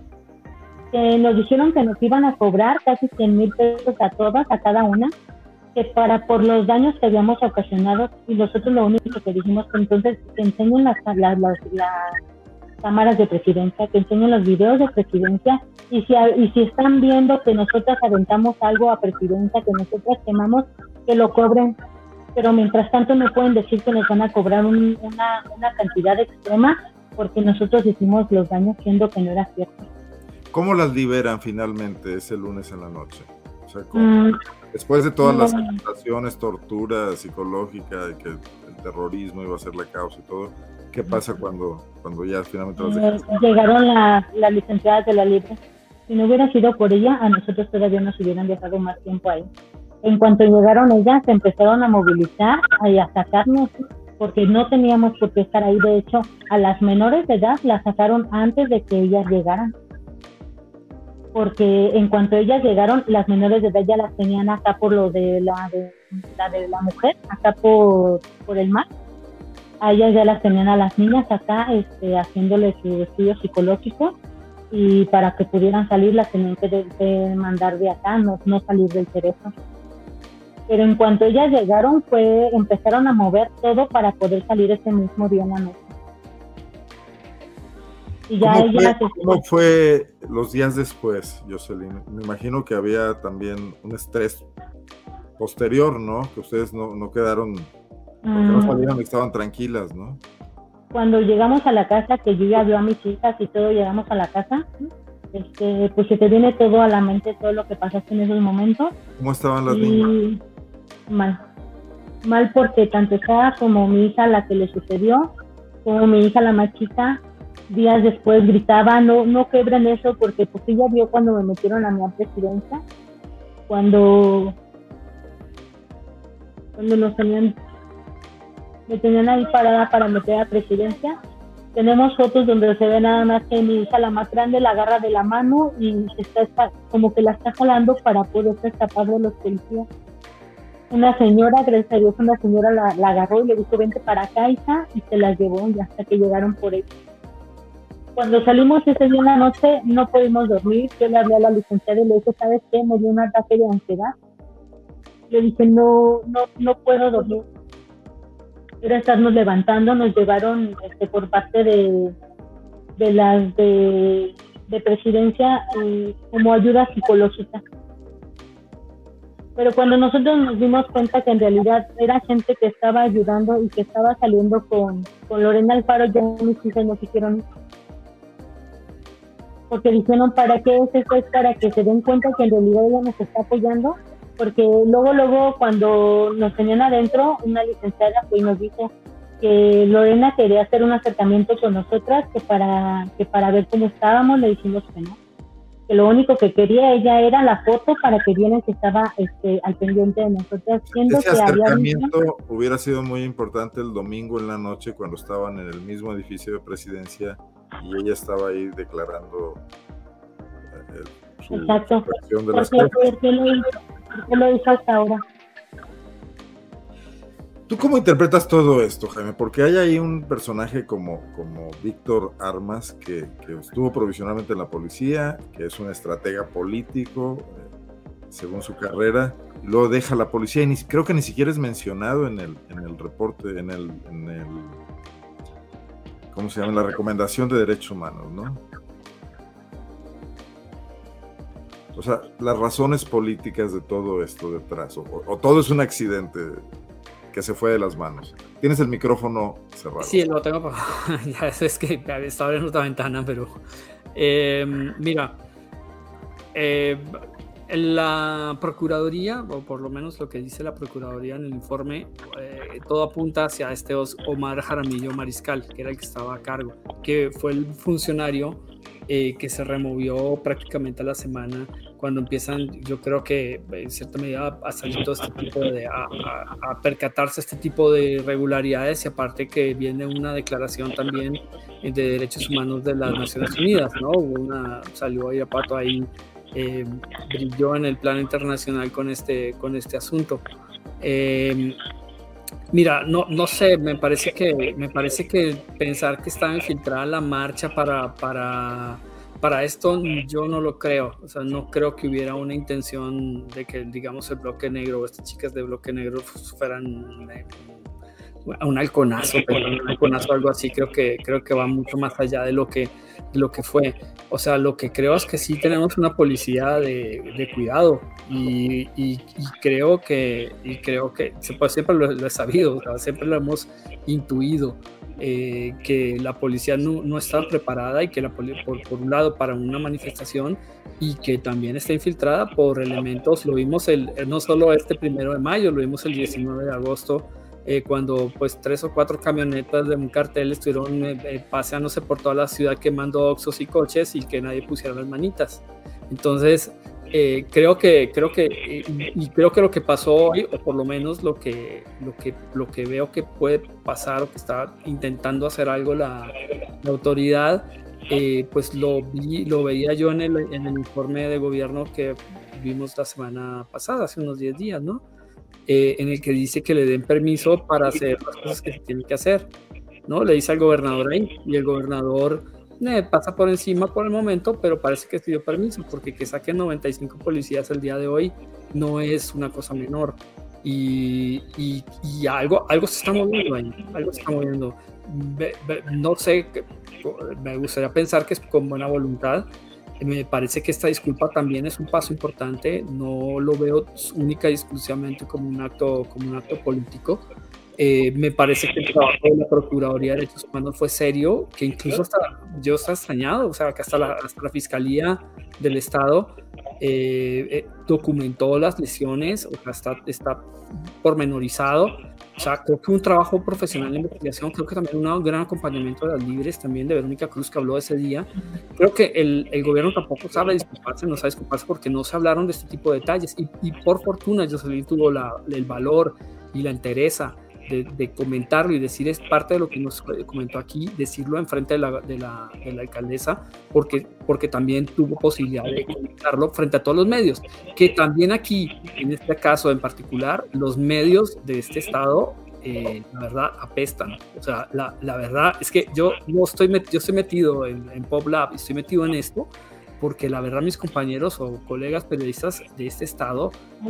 C: Nos dijeron que nos iban a cobrar casi 100,000 pesos a todas, a cada una, que por los daños que habíamos ocasionado. Y nosotros lo único que dijimos que entonces que enseñen las cámaras de presidencia, que enseñen los videos de presidencia, y si están viendo que nosotras aventamos algo a presidencia, que nosotras quemamos, que lo cobren. Pero mientras tanto no pueden decir que nos van a cobrar una cantidad extrema porque nosotros hicimos los daños, siendo que no era cierto.
B: ¿Cómo las liberan finalmente ese lunes en la noche? O sea, después de todas las acusaciones, tortura psicológica, de que el terrorismo iba a ser la causa y todo, ¿qué pasa cuando ya finalmente las dejan?
C: Llegaron las licenciadas de la Libre. Si no hubiera sido por ella, a nosotros todavía nos hubieran dejado más tiempo ahí. En cuanto llegaron ellas, se empezaron a movilizar y a sacarnos, porque no teníamos por qué estar ahí. De hecho, a las menores de edad las sacaron antes de que ellas llegaran. Porque en cuanto ellas llegaron, las menores de edad ya las tenían acá por lo de la mujer, acá por el mar. A ellas ya las tenían, a las niñas acá, haciéndole su estudio psicológico, y para que pudieran salir las tenían que mandar de acá, no salir del Cerezo. Pero en cuanto ellas llegaron, empezaron a mover todo para poder salir ese mismo día en la noche. Y ya
B: ¿Cómo fue los días después, Jocelyn? Me imagino que había también un estrés posterior, ¿no? Que ustedes no quedaron, porque no salieron y estaban tranquilas, ¿no?
C: Cuando llegamos a la casa, que yo ya vio a mis hijas y todo, llegamos a la casa, pues se te viene todo a la mente, todo lo que pasaste en esos momentos.
B: ¿Cómo estaban las niñas?
C: Mal porque tanto Sara como mi hija, la que le sucedió, como mi hija la más chica, días después gritaba, no quebren eso, porque pues ella vio cuando me metieron a mi presidencia, cuando me tenían ahí parada para meter a presidencia. Tenemos fotos donde se ve nada más que mi hija, la más grande, la agarra de la mano y está como que la está jalando para poder escapar de los policías. Una señora, gracias a Dios, una señora la agarró y le dijo, vente para acá, hija, y se las llevó, y hasta que llegaron por ella. Cuando salimos ese día en la noche, no pudimos dormir. Yo le hablé a la licenciada y le dije, ¿sabes qué? Me dio un ataque de ansiedad. Le dije, no puedo dormir. Era estarnos levantando. Nos llevaron por parte de las de presidencia como ayuda psicológica. Pero cuando nosotros nos dimos cuenta que en realidad era gente que estaba ayudando y que estaba saliendo con Lorena Alfaro, ya mis hijas no quisieron ir. Porque dijeron, ¿para qué es esto? Es para que se den cuenta que en realidad ella nos está apoyando. Porque luego cuando nos tenían adentro, una licenciada pues nos dijo que Lorena quería hacer un acercamiento con nosotras, que para ver cómo estábamos. Le dijimos que no. que lo único que quería ella era la foto para que vieran que estaba al pendiente de nosotros.
B: Ese acercamiento hubiera sido muy importante el domingo en la noche cuando estaban en el mismo edificio de presidencia y ella estaba ahí declarando su versión de las cosas.
C: ¿Por qué lo hizo hasta ahora?
B: ¿Tú cómo interpretas todo esto, Jaime? Porque hay ahí un personaje como Víctor Armas que estuvo provisionalmente en la policía, que es un estratega político, según su carrera, y luego deja la policía y creo que ni siquiera es mencionado en el reporte, en el ¿cómo se llama? En la recomendación de derechos humanos, ¿no? O sea, las razones políticas de todo esto detrás, o todo es un accidente que se fue de las manos. Tienes el micrófono cerrado.
D: Sí, lo tengo apagado. Ya es que estaba abriendo otra ventana, pero mira, la Procuraduría, o por lo menos lo que dice la Procuraduría en el informe, todo apunta hacia este Omar Jaramillo Mariscal, que era el que estaba a cargo, que fue el funcionario que se removió prácticamente a la semana cuando empiezan, yo creo que en cierta medida a salir todo este tipo a percatarse este tipo de irregularidades, y aparte que viene una declaración también de derechos humanos de las Naciones Unidas, ¿no? Salió Irapuato ahí, brilló en el plano internacional con este asunto. Mira, no sé, me parece que pensar que estaba infiltrada la marcha para esto, yo no lo creo. O sea, no creo que hubiera una intención de que, digamos, el Bloque Negro o estas chicas de Bloque Negro fueran un halconazo, pero un halconazo o algo así. Creo que va mucho más allá de lo que fue. O sea, lo que creo es que sí tenemos una policía de cuidado, y creo que siempre lo he sabido, o sea, siempre lo hemos intuido, que la policía no está preparada, y que por un lado para una manifestación, y que también está infiltrada por elementos. Lo vimos no solo este 1 de mayo, lo vimos el 19 de agosto, cuando pues 3 o 4 camionetas de un cartel estuvieron paseándose por toda la ciudad quemando oxxos y coches, y que nadie pusiera las manitas. Entonces creo que lo que pasó hoy, o por lo menos lo que veo que puede pasar, o que está intentando hacer algo la autoridad, pues lo veía yo en el informe de gobierno que vimos la semana pasada, hace unos 10 días, ¿no? En el que dice que le den permiso para hacer las cosas que se tienen que hacer, ¿no? Le dice al gobernador ahí, y el gobernador pasa por encima por el momento, pero parece que pidió permiso, porque que saquen 95 policías el día de hoy no es una cosa menor, y algo se está moviendo ahí, algo se está moviendo. No sé, me gustaría pensar que es con buena voluntad. Me parece que esta disculpa también es un paso importante. No lo veo única y exclusivamente como un acto político. Me parece que el trabajo de la Procuraduría de Derechos Humanos fue serio, que incluso yo estaba extrañado, o sea, que hasta la Fiscalía del Estado documentó las lesiones, o sea, está pormenorizado. O sea, creo que un trabajo profesional de investigación, creo que también un gran acompañamiento de las líderes, también de Verónica Cruz, que habló ese día. Creo que el gobierno tampoco sabe disculparse, no sabe disculparse porque no se hablaron de este tipo de detalles, y por fortuna Jocelyn tuvo el valor y la entereza de comentarlo y decir, es parte de lo que nos comentó aquí, decirlo enfrente de la alcaldesa, porque también tuvo posibilidad de comentarlo frente a todos los medios, que también aquí, en este caso en particular, los medios de este estado, la verdad, apestan. O sea, la verdad es que yo estoy metido en PopLab, estoy metido en esto, porque la verdad mis compañeros o colegas periodistas de este estado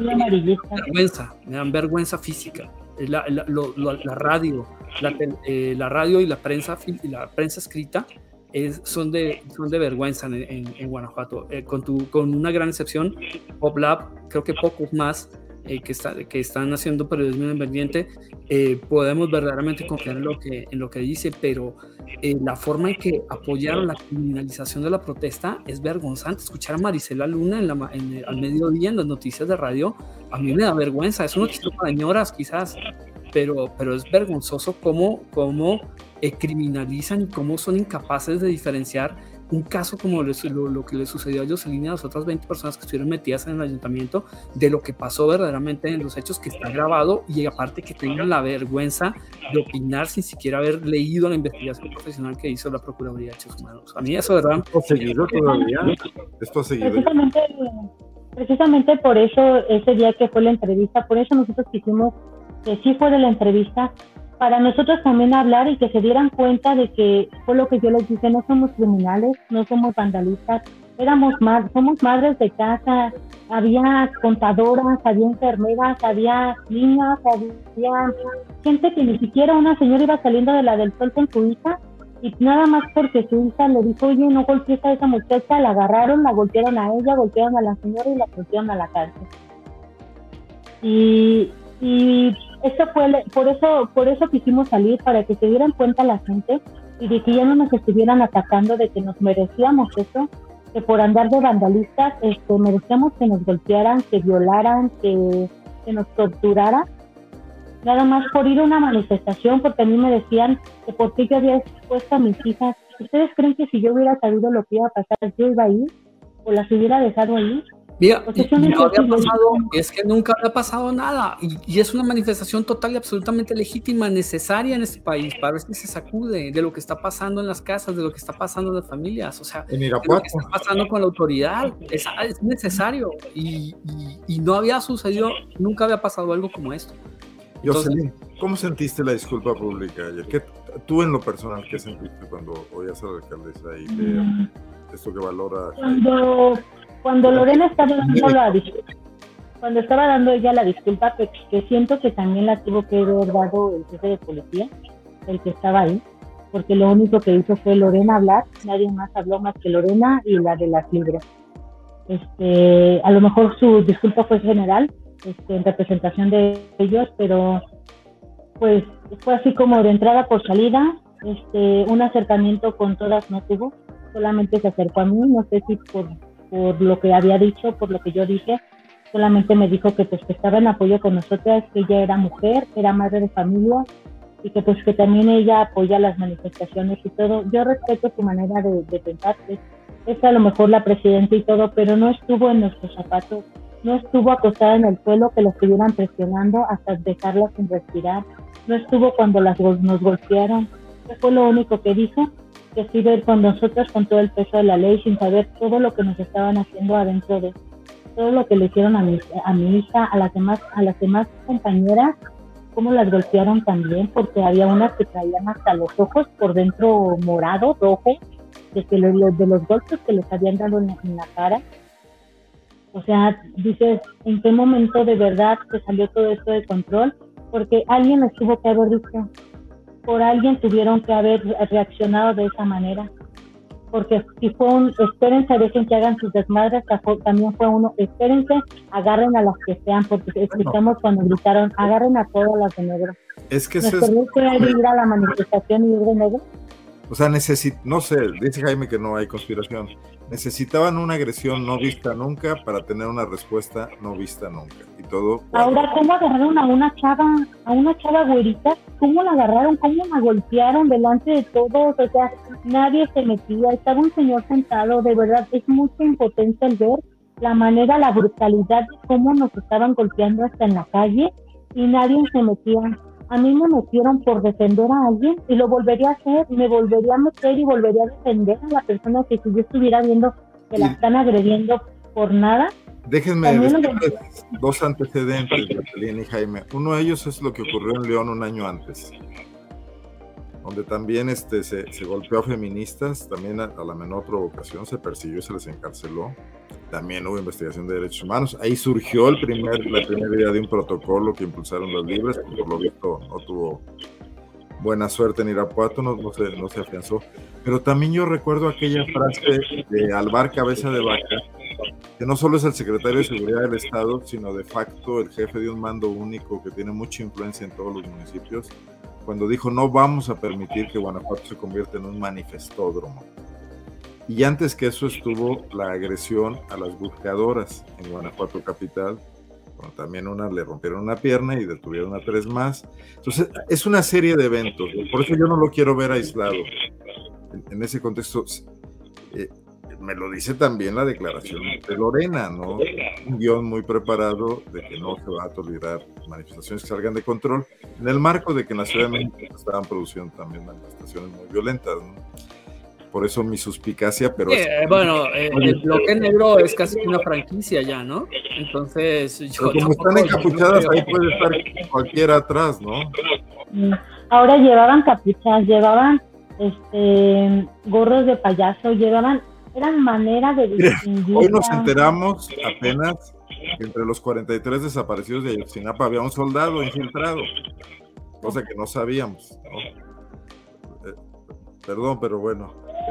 D: me dan vergüenza física. La radio y la prensa escrita son de vergüenza en Guanajuato, con una gran excepción, PopLab, creo que pocos más que están haciendo periodismo independiente, podemos verdaderamente confiar en lo que dice, pero la forma en que apoyaron la criminalización de la protesta es vergonzante. Escuchar a Marisela Luna al mediodía en las noticias de radio, a mí me da vergüenza. Es un noticiero para señoras quizás, pero es vergonzoso cómo criminalizan y cómo son incapaces de diferenciar un caso como lo que le sucedió a Jocelyn y a las otras 20 personas que estuvieron metidas en el ayuntamiento, de lo que pasó verdaderamente en los hechos, que está grabado, y aparte que tengan la vergüenza de opinar sin siquiera haber leído la investigación profesional que hizo la Procuraduría de Derechos Humanos. A mí eso, ¿verdad?
B: ¿Esto ha seguido todavía? ¿Esto ha seguido?
C: Precisamente por eso, ese día que fue la entrevista, por eso nosotros quisimos que sí fuera la entrevista, para nosotros también hablar y que se dieran cuenta de que fue lo que yo les dije, no somos criminales, no somos vandalistas, somos madres de casa, había contadoras, había enfermeras, había niñas, había gente que ni siquiera, una señora iba saliendo de la del sol con su hija, y nada más porque su hija le dijo, oye, no golpees a esa muchacha, la agarraron, la golpearon a ella, golpearon a la señora y la golpearon a la cárcel. Y esto fue, por eso quisimos salir, para que se dieran cuenta la gente y de que ya no nos estuvieran atacando, de que nos merecíamos eso, que por andar de vandalistas merecíamos que nos golpearan, que violaran, que nos torturaran, nada más por ir a una manifestación, porque a mí me decían que por qué yo había expuesto a mis hijas. ¿Ustedes creen que si yo hubiera sabido lo que iba a pasar, yo iba a ir o las hubiera dejado ahí?
D: Mira, no había pasado, es que nunca había pasado nada, y es una manifestación total y absolutamente legítima, necesaria en este país, para ver si se sacude de lo que está pasando en las casas, de lo que está pasando en las familias, o sea, de lo que está pasando con la autoridad, es necesario, y no había sucedido, nunca había pasado algo como esto.
B: Jocelyn, ¿cómo sentiste la disculpa pública ayer? Tú en lo personal, ¿qué sentiste cuando oías a la alcaldesa y esto que valora?
C: Cuando Lorena estaba dando la disculpa, cuando estaba dando ella la disculpa, que siento que también la tuvo que haber dado el jefe de policía, el que estaba ahí, porque lo único que hizo fue Lorena hablar, nadie más habló más que Lorena y la de las libres. A lo mejor su disculpa fue general, en representación de ellos, pero pues fue así como de entrada por salida, un acercamiento con todas no tuvo, solamente se acercó a mí, no sé si por lo que había dicho, por lo que yo dije, solamente me dijo que pues que estaba en apoyo con nosotras, que ella era mujer, era madre de familia, y que pues que también ella apoya las manifestaciones y todo. Yo respeto su manera de pensar, es a lo mejor la presidenta y todo, pero no estuvo en nuestros zapatos, no estuvo acostada en el suelo que la estuvieran presionando hasta dejarla sin respirar, no estuvo cuando nos golpearon. Eso fue lo único que dijo, que estuvo con nosotros con todo el peso de la ley, sin saber todo lo que nos estaban haciendo adentro de todo lo que le hicieron a mi hija, a las demás compañeras, cómo las golpearon también, porque había unas que traían hasta los ojos por dentro morado, rojo, de los golpes que les habían dado en la cara. O sea, dices, ¿en qué momento de verdad se salió todo esto de control? Porque alguien les tuvo que haber dicho, por alguien tuvieron que haber reaccionado de esa manera. Porque si fue espérense, dejen que hagan sus desmadres, también fue uno, espérense, agarren a las que sean, porque escuchamos cuando gritaron, agarren a todas las de negro.
B: Es que
C: ¿nos permite ir a la manifestación y ir de negro?
B: O sea, no sé, dice Jaime que no hay conspiración. Necesitaban una agresión no vista nunca para tener una respuesta no vista nunca. Y todo.
C: Ahora, ¿cómo agarraron a una chava güerita? ¿Cómo la agarraron? ¿Cómo la golpearon delante de todos? O sea, nadie se metía. Estaba un señor sentado. De verdad, es mucha impotencia el ver la manera, la brutalidad de cómo nos estaban golpeando hasta en la calle y nadie se metía. A mí me metieron por defender a alguien y lo volvería a hacer, me volvería a meter y volvería a defender a la persona que si yo estuviera viendo que la están agrediendo por nada.
B: Déjenme decirles dos antecedentes, Jocelyn y Jaime. Uno de ellos es lo que ocurrió en León un año antes, donde también se golpeó a feministas, también a la menor provocación, se persiguió y se les encarceló. También hubo investigación de derechos humanos. Ahí surgió la primera idea de un protocolo que impulsaron los libres, que por lo visto no tuvo buena suerte en Irapuato, no se afianzó. Pero también yo recuerdo aquella frase de Alvar Cabeza de Vaca, que no solo es el secretario de Seguridad del Estado, sino de facto el jefe de un mando único que tiene mucha influencia en todos los municipios, cuando dijo, no vamos a permitir que Guanajuato se convierta en un manifestódromo. Y antes que eso estuvo la agresión a las buscadoras en Guanajuato capital, cuando también una le rompieron una pierna y detuvieron a 3 más. Entonces, es una serie de eventos, por eso yo no lo quiero ver aislado. En ese contexto, Me lo dice también la declaración de Lorena, ¿no? Un guión muy preparado de que no se va a tolerar manifestaciones que salgan de control, en el marco de que en la Ciudad de México se estaban produciendo también manifestaciones muy violentas, ¿no? Por eso mi suspicacia, pero...
D: el bloque negro es casi una franquicia ya, ¿no? Entonces...
B: como están encapuchadas, ahí puede estar cualquiera atrás, ¿no?
C: Ahora llevaban capuchas, llevaban gorros de payaso, eran manera de distinguir.
B: Hoy nos enteramos apenas que entre los 43 desaparecidos de Ayotzinapa había un soldado infiltrado, cosa que no sabíamos, ¿no? Perdón, pero bueno,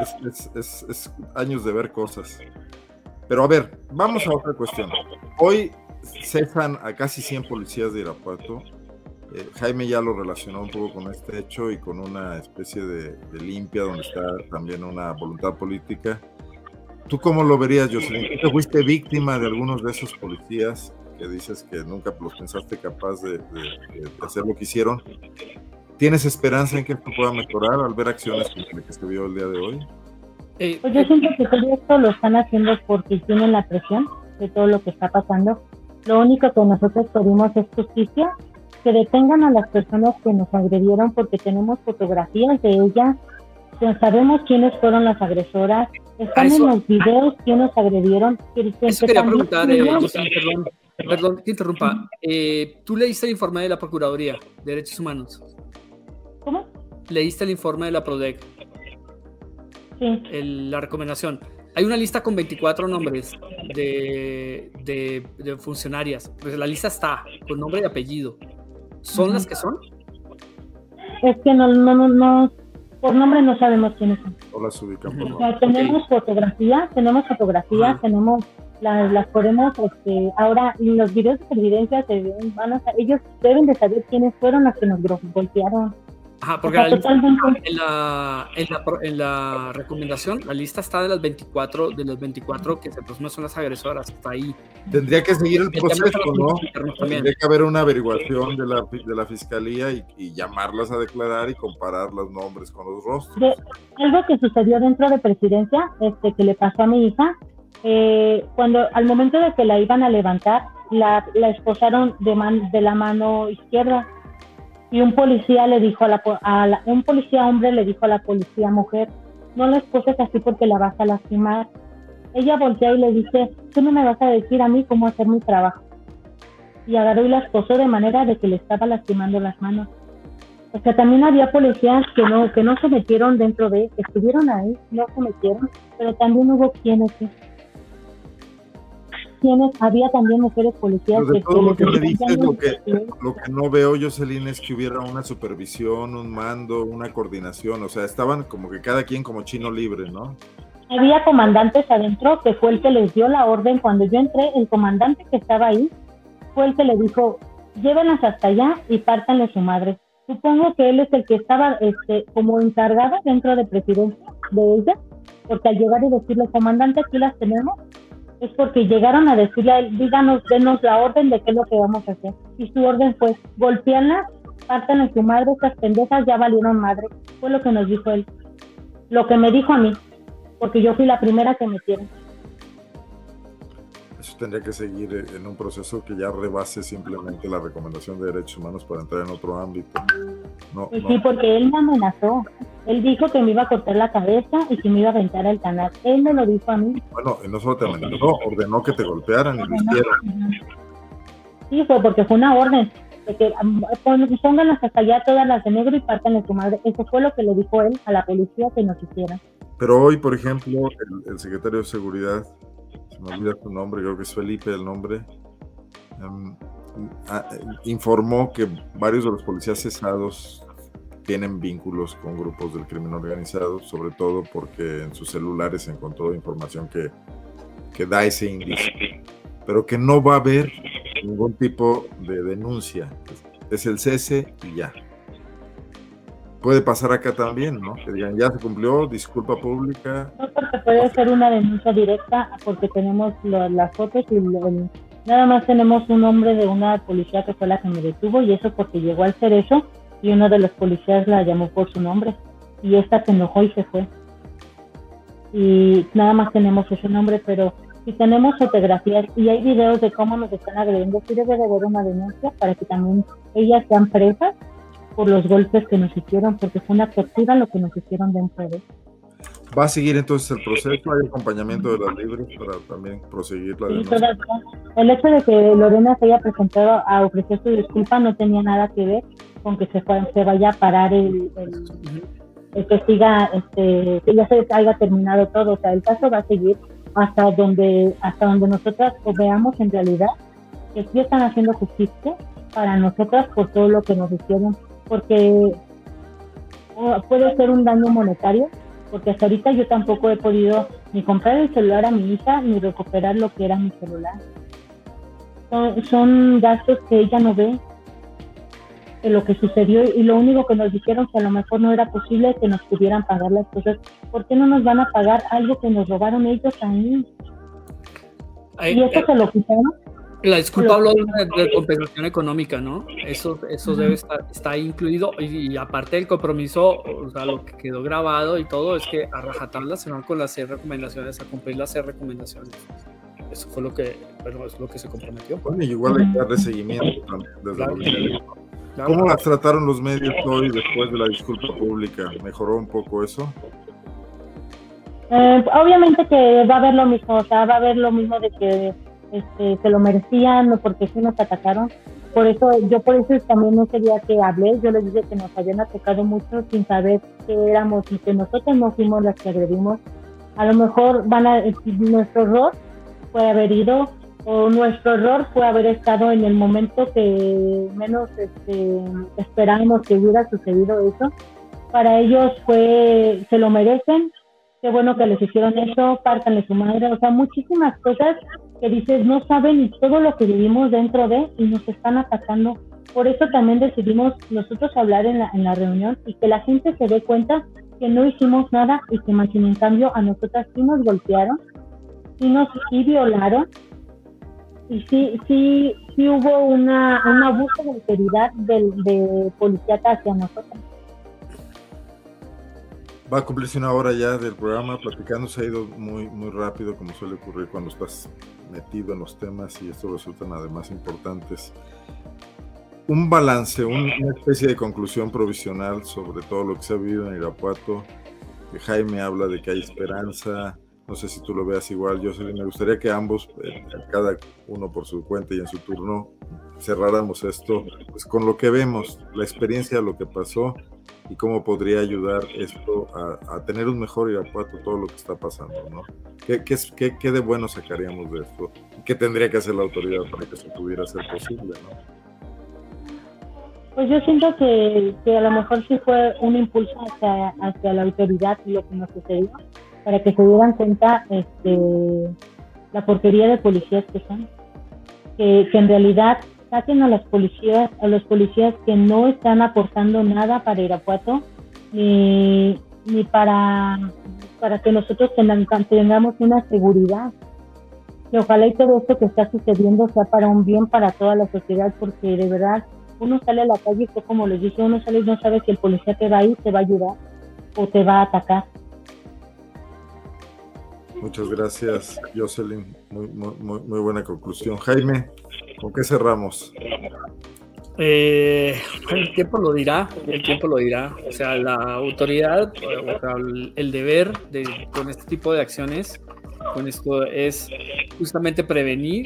B: es años de ver cosas. Pero a ver, vamos a otra cuestión. Hoy cesan a casi 100 policías de Irapuato. Jaime ya lo relacionó un poco con este hecho y con una especie de limpia donde está también una voluntad política. ¿Tú cómo lo verías, Jocelyn? ¿Tú fuiste víctima de algunos de esos policías que dices que nunca los pensaste capaz de hacer lo que hicieron? ¿Tienes esperanza en que esto pueda mejorar al ver acciones como la que se vio el día de hoy?
C: Pues yo siento que todo esto lo están haciendo porque tienen la presión de todo lo que está pasando. Lo único que nosotros pedimos es justicia, que detengan a las personas que nos agredieron, porque tenemos fotografías de ellas, sabemos quiénes fueron las agresoras, están en los videos quiénes agredieron.
D: Eso quería preguntar, perdón que te interrumpa. ¿Tú leíste el informe de la Procuraduría de Derechos Humanos?
C: ¿Cómo?
D: ¿Leíste el informe de la PRODEC?
C: Sí.
D: La recomendación. Hay una lista con 24 nombres de funcionarias. Pues la lista está con nombre y apellido. ¿Son las que son? Es
C: que no, por nombre no sabemos quiénes son.
B: O las ubican por
C: nombre. Tenemos fotografías, tenemos las podemos, ahora en los videos de evidencia ellos deben de saber quiénes fueron las que nos golpearon.
D: Ajá, porque en la recomendación, la lista está de las 24 que se presumen son las agresoras, está ahí.
B: Tendría que seguir el proceso, ¿no? Tendría que haber una averiguación de la fiscalía y llamarlas a declarar y comparar los nombres con los rostros.
C: Algo que sucedió dentro de Presidencia, que le pasó a mi hija, cuando al momento de que la iban a levantar, la esposaron de la mano izquierda. Y un policía le dijo un policía hombre le dijo a la policía mujer, no la esposes así porque la vas a lastimar. Ella voltea y le dice, tú no me vas a decir a mí cómo hacer mi trabajo. Y agarró y la esposó de manera de que le estaba lastimando las manos. O sea, también había policías que no se metieron dentro que estuvieron ahí, no se metieron, pero también hubo quienes había también mujeres policías.
B: Pero de todo lo que me dices, lo que no veo, Jocelyn, es que hubiera una supervisión, un mando, una coordinación, o sea, estaban como que cada quien como chino libre, ¿no?
C: Había comandantes adentro, que fue el que les dio la orden. Cuando yo entré, el comandante que estaba ahí fue el que le dijo, llévenlas hasta allá y pártanle su madre. Supongo que él es el que estaba como encargado dentro de Presidencia de ella, porque al llegar y decirle, comandante, aquí las tenemos, es porque llegaron a decirle a él, denos la orden de qué es lo que vamos a hacer. Y su orden fue, golpearlas, pártanle su madre, estas pendejas ya valieron madre. Fue lo que nos dijo él. Lo que me dijo a mí, porque yo fui la primera que metieron.
B: Eso tendría que seguir en un proceso que ya rebase simplemente la recomendación de derechos humanos para entrar en otro ámbito.
C: Sí, porque él me amenazó. Él dijo que me iba a cortar la cabeza y que me iba a aventar al canal. Él me lo dijo a mí.
B: Bueno, y no solo te amenazó, ordenó que te golpearan y lo hicieran.
C: Sí, fue porque fue una orden de que pónganlas hasta allá todas las de negro y pártanle su madre. Eso fue lo que le dijo él a la policía que nos hiciera.
B: Pero hoy, por ejemplo, el secretario de Seguridad, se me olvida su nombre, creo que es Felipe el nombre, informó que varios de los policías cesados tienen vínculos con grupos del crimen organizado, sobre todo porque en sus celulares se encontró información que da ese indicio, pero que no va a haber ningún tipo de denuncia, es el cese y ya. Puede pasar acá también, ¿no? Que digan, ya se cumplió, disculpa pública.
C: No, porque puede ser una denuncia directa, porque tenemos las fotos y nada más tenemos un nombre de una policía que fue la que me detuvo, y eso porque llegó al Cerezo y uno de los policías la llamó por su nombre y esta se enojó y se fue. y nada más tenemos ese nombre, pero si tenemos fotografías y hay videos de cómo nos están agrediendo, sí debe de haber una denuncia para que también ellas sean presas por los golpes que nos hicieron, porque fue una tortura lo que nos hicieron dentro de.
B: ¿Va a seguir entonces el proceso? ¿Hay acompañamiento de las libres para también proseguir la denuncia?
C: Todavía. El hecho de que Lorena se haya presentado a ofrecer su disculpa no tenía nada que ver con que se vaya a parar el que siga, que ya se haya terminado todo. O sea, el caso va a seguir hasta donde nosotras veamos en realidad que sí están haciendo justicia para nosotras por todo lo que nos hicieron, porque puede ser un daño monetario, porque hasta ahorita yo tampoco he podido ni comprar el celular a mi hija ni recuperar lo que era mi celular. Son gastos que ella no ve de lo que sucedió, y lo único que nos dijeron que a lo mejor no era posible que nos pudieran pagar las cosas. ¿Por qué no nos van a pagar algo que nos robaron ellos ahí? Y eso se lo quitaron.
D: La disculpa habló de compensación económica, ¿no? Eso debe estar incluido, y aparte del compromiso, o sea, lo que quedó grabado y todo es que a rajatabla se van con las 6 recomendaciones, a cumplir las 6 recomendaciones. Eso fue lo que se comprometió.
B: Bueno, y igual hay que darle seguimiento también desde los medios. ¿Cómo las trataron los medios hoy después de la disculpa pública? ¿Mejoró un poco eso?
C: Obviamente que va a haber lo mismo, o sea, va a haber lo mismo de que se lo merecían, porque sí nos atacaron. Por eso también no quería que hablé. Yo les dije que nos habían atacado mucho sin saber que éramos y que nosotros no fuimos las que agredimos. A lo mejor nuestro error fue haber ido, o nuestro error fue haber estado en el momento que menos esperábamos que hubiera sucedido eso. Para ellos se lo merecen. Qué bueno que les hicieron eso, pártanle su madre, o sea, muchísimas cosas que dices, no saben ni todo lo que vivimos dentro de, y nos están atacando. Por eso también decidimos nosotros hablar en la reunión, y que la gente se dé cuenta que no hicimos nada, y que más en cambio a nosotras sí nos golpearon, sí violaron, y sí hubo un abuso de autoridad de policía hacia nosotros.
B: Va a cumplirse una hora ya del programa. Platicando se ha ido muy, muy rápido, como suele ocurrir cuando estás metido en los temas y estos resultan además importantes. Un balance, una especie de conclusión provisional sobre todo lo que se ha vivido en Irapuato. Jaime habla de que hay esperanza. No sé si tú lo veas igual. Yo me gustaría que ambos, cada uno por su cuenta y en su turno, cerráramos esto pues con lo que vemos, la experiencia de lo que pasó y cómo podría ayudar esto a tener un mejor Irapuato, todo lo que está pasando, ¿no? ¿Qué de bueno sacaríamos de esto? ¿Qué tendría que hacer la autoridad para que eso pudiera ser posible, ¿no?
C: Pues yo siento que a lo mejor sí fue un impulso hacia la autoridad y lo que nos sucedió, para que se dieran cuenta la porquería de policías que son, que en realidad saquen a los policías que no están aportando nada para Irapuato, ni para que nosotros tengamos una seguridad. Y ojalá y todo esto que está sucediendo sea para un bien para toda la sociedad, porque de verdad uno sale a la calle y, como les dije, uno sale y no sabe si el policía que va ahí te va a ayudar o te va a atacar.
B: Muchas gracias, Jocelyn. Muy buena conclusión. Jaime, ¿con qué cerramos?
D: El tiempo lo dirá. O sea, la autoridad, o sea, el deber con este tipo de acciones, con esto es justamente prevenir,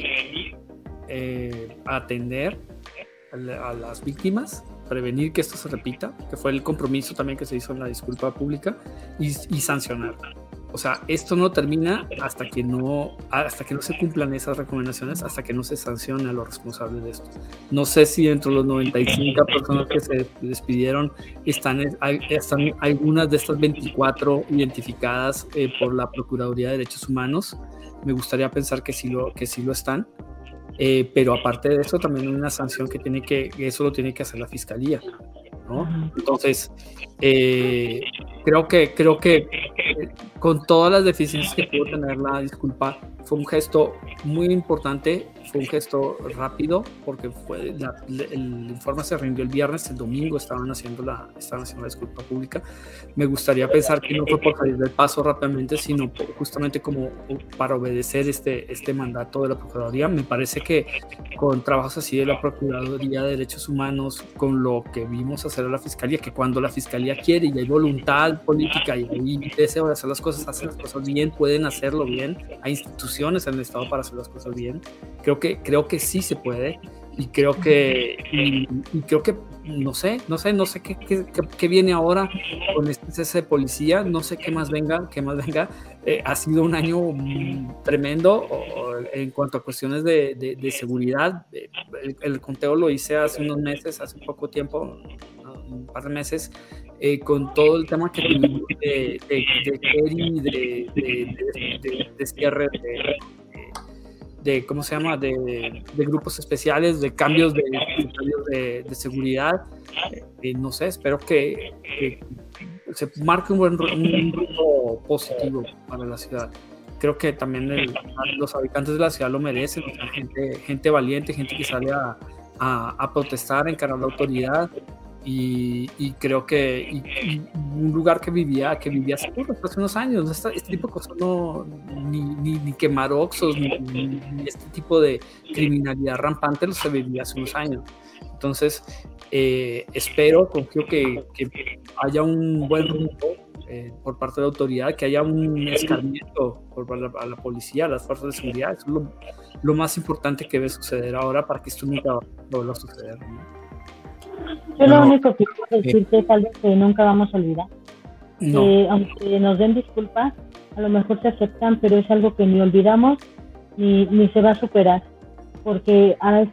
D: atender a las víctimas, prevenir que esto se repita, que fue el compromiso también que se hizo en la disculpa pública, y sancionar. O sea, esto no termina hasta que no se cumplan esas recomendaciones, hasta que no se sancione a los responsables de esto. No sé si dentro de los 95 personas que se despidieron están algunas de estas 24 identificadas por la Procuraduría de Derechos Humanos. Me gustaría pensar que sí lo están. Pero aparte de eso, también hay una sanción que eso lo tiene que hacer la Fiscalía, ¿no? Entonces, creo que con todas las deficiencias que pudo tener la disculpa, fue un gesto muy importante, fue un gesto rápido, porque el informe se rindió el viernes, el domingo estaban haciendo la disculpa pública. Me gustaría pensar que no fue por salir del paso rápidamente, sino justamente como para obedecer este mandato de la Procuraduría. Me parece que con trabajos así de la Procuraduría de Derechos Humanos, con lo que vimos hacer a la Fiscalía, que cuando la Fiscalía quiere y hay voluntad política y hay deseo de hacer las cosas, bien, pueden hacerlo bien. Hay instituciones en el Estado para hacer las cosas bien. Creo que sí se puede, y creo que no sé qué viene ahora con este cese de policía. No sé qué más venga. Ha sido un año tremendo en cuanto a cuestiones de seguridad. El conteo lo hice hace unos meses, hace poco tiempo, un par de meses, con todo el tema que tuvimos de cierre ¿cómo se llama? De grupos especiales, de cambios de seguridad. No sé, espero que se marque un rumbo positivo para la ciudad. Creo que también los habitantes de la ciudad lo merecen, o sea, gente valiente, gente que sale a protestar, a encarar la autoridad. Y creo que un lugar que vivía seguro hasta hace unos años. Este tipo de cosas ni quemar oxos, ni este tipo de criminalidad rampante lo se vivía hace unos años. Entonces, confío que haya un buen rumbo por parte de la autoridad, que haya un escarmiento a la policía, a las fuerzas de seguridad. Eso es lo más importante que debe suceder ahora para que esto nunca vuelva a suceder, ¿no?
C: Yo lo único que quiero decirte es algo que nunca vamos a olvidar. No. Aunque nos den disculpas, a lo mejor se aceptan, pero es algo que ni olvidamos ni se va a superar. Porque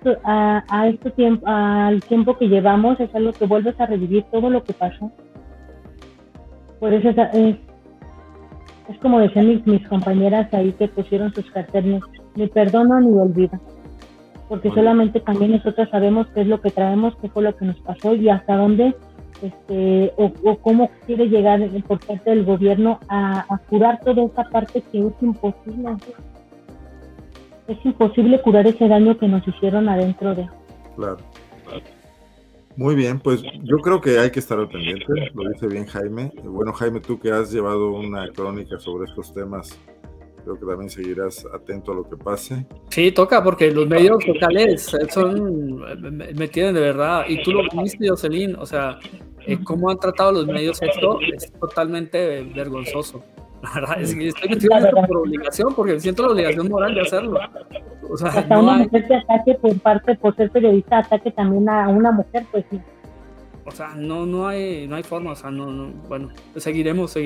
C: al tiempo que llevamos es algo que vuelves a revivir todo lo que pasó. Por eso es como decían mis compañeras ahí que pusieron sus carteles: ni perdono ni olvido. Porque solamente también nosotros sabemos qué es lo que traemos, qué fue lo que nos pasó y hasta dónde o cómo quiere llegar por parte del gobierno a curar toda esa parte que es imposible. Es imposible curar ese daño que nos hicieron adentro de.
B: Claro. Muy bien, pues yo creo que hay que estar al pendiente, lo dice bien Jaime. Bueno, Jaime, tú que has llevado una crónica sobre estos temas, creo que también seguirás atento a lo que pase.
D: Sí, toca, porque los medios locales me tienen de verdad, y tú lo viste, Jocelyn, o sea, cómo han tratado los medios esto es totalmente vergonzoso. La verdad es que estoy metido en esto por obligación, porque siento la obligación moral de hacerlo. O sea,
C: hasta una mujer que ataque por ser periodista, ataque también a una mujer, pues sí.
D: O sea, no hay forma, o sea, bueno, seguiremos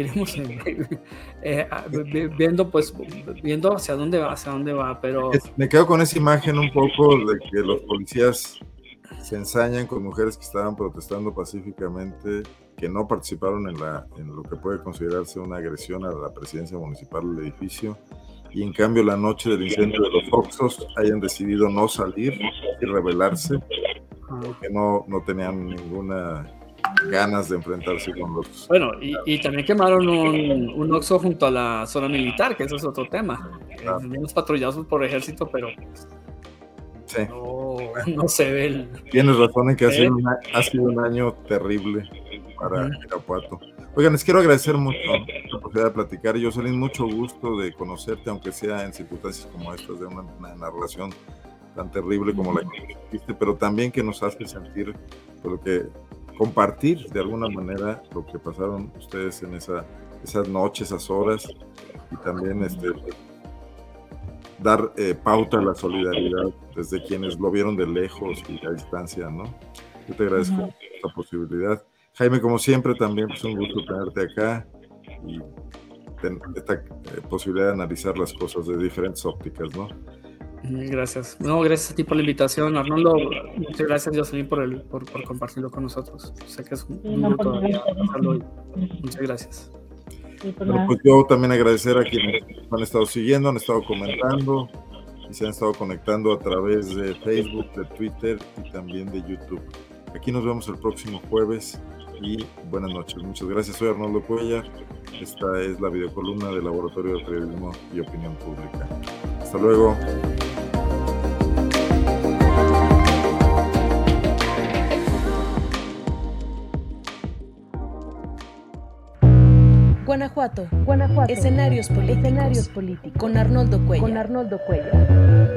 D: viendo hacia dónde va, pero...
B: Me quedo con esa imagen un poco de que los policías se ensañan con mujeres que estaban protestando pacíficamente, que no participaron en lo que puede considerarse una agresión a la presidencia municipal del edificio, y en cambio la noche del incendio de los Oxxos hayan decidido no salir y rebelarse, porque no tenían ninguna ganas de enfrentarse con los...
D: Bueno, y también quemaron un Oxxo junto a la zona militar, que eso es otro tema. Claro. Menos patrullados por ejército, pero
B: sí.
D: No se ve
B: Tienes razón en que ha sido un año terrible para Irapuato. Oigan, les quiero agradecer mucho la oportunidad de platicar. Jocelyn, mucho gusto de conocerte, aunque sea en circunstancias como estas, de una narración tan terrible como la que hiciste, pero también que nos hace sentir, por que compartir de alguna manera lo que pasaron ustedes en esas noches, esas horas, y también dar pauta a la solidaridad desde quienes lo vieron de lejos y a distancia, ¿no? Yo te agradezco esta posibilidad. Jaime, como siempre, también es un gusto tenerte acá y esta posibilidad de analizar las cosas de diferentes ópticas, ¿no?
D: Gracias. No, gracias a ti por la invitación, Arnoldo. Muchas gracias, Jocelyn, por compartirlo con nosotros. Sé que es un gusto todavía pasarlo hoy. Muchas gracias.
B: Bueno, pues yo también agradecer a quienes han estado siguiendo, han estado comentando y se han estado conectando a través de Facebook, de Twitter y también de YouTube. Aquí nos vemos el próximo jueves y buenas noches. Muchas gracias. Soy Arnoldo Cuellar. Esta es la videocolumna del Laboratorio de Periodismo y Opinión Pública. Hasta luego.
A: Guanajuato. Escenarios políticos. Con Arnoldo Cuellar.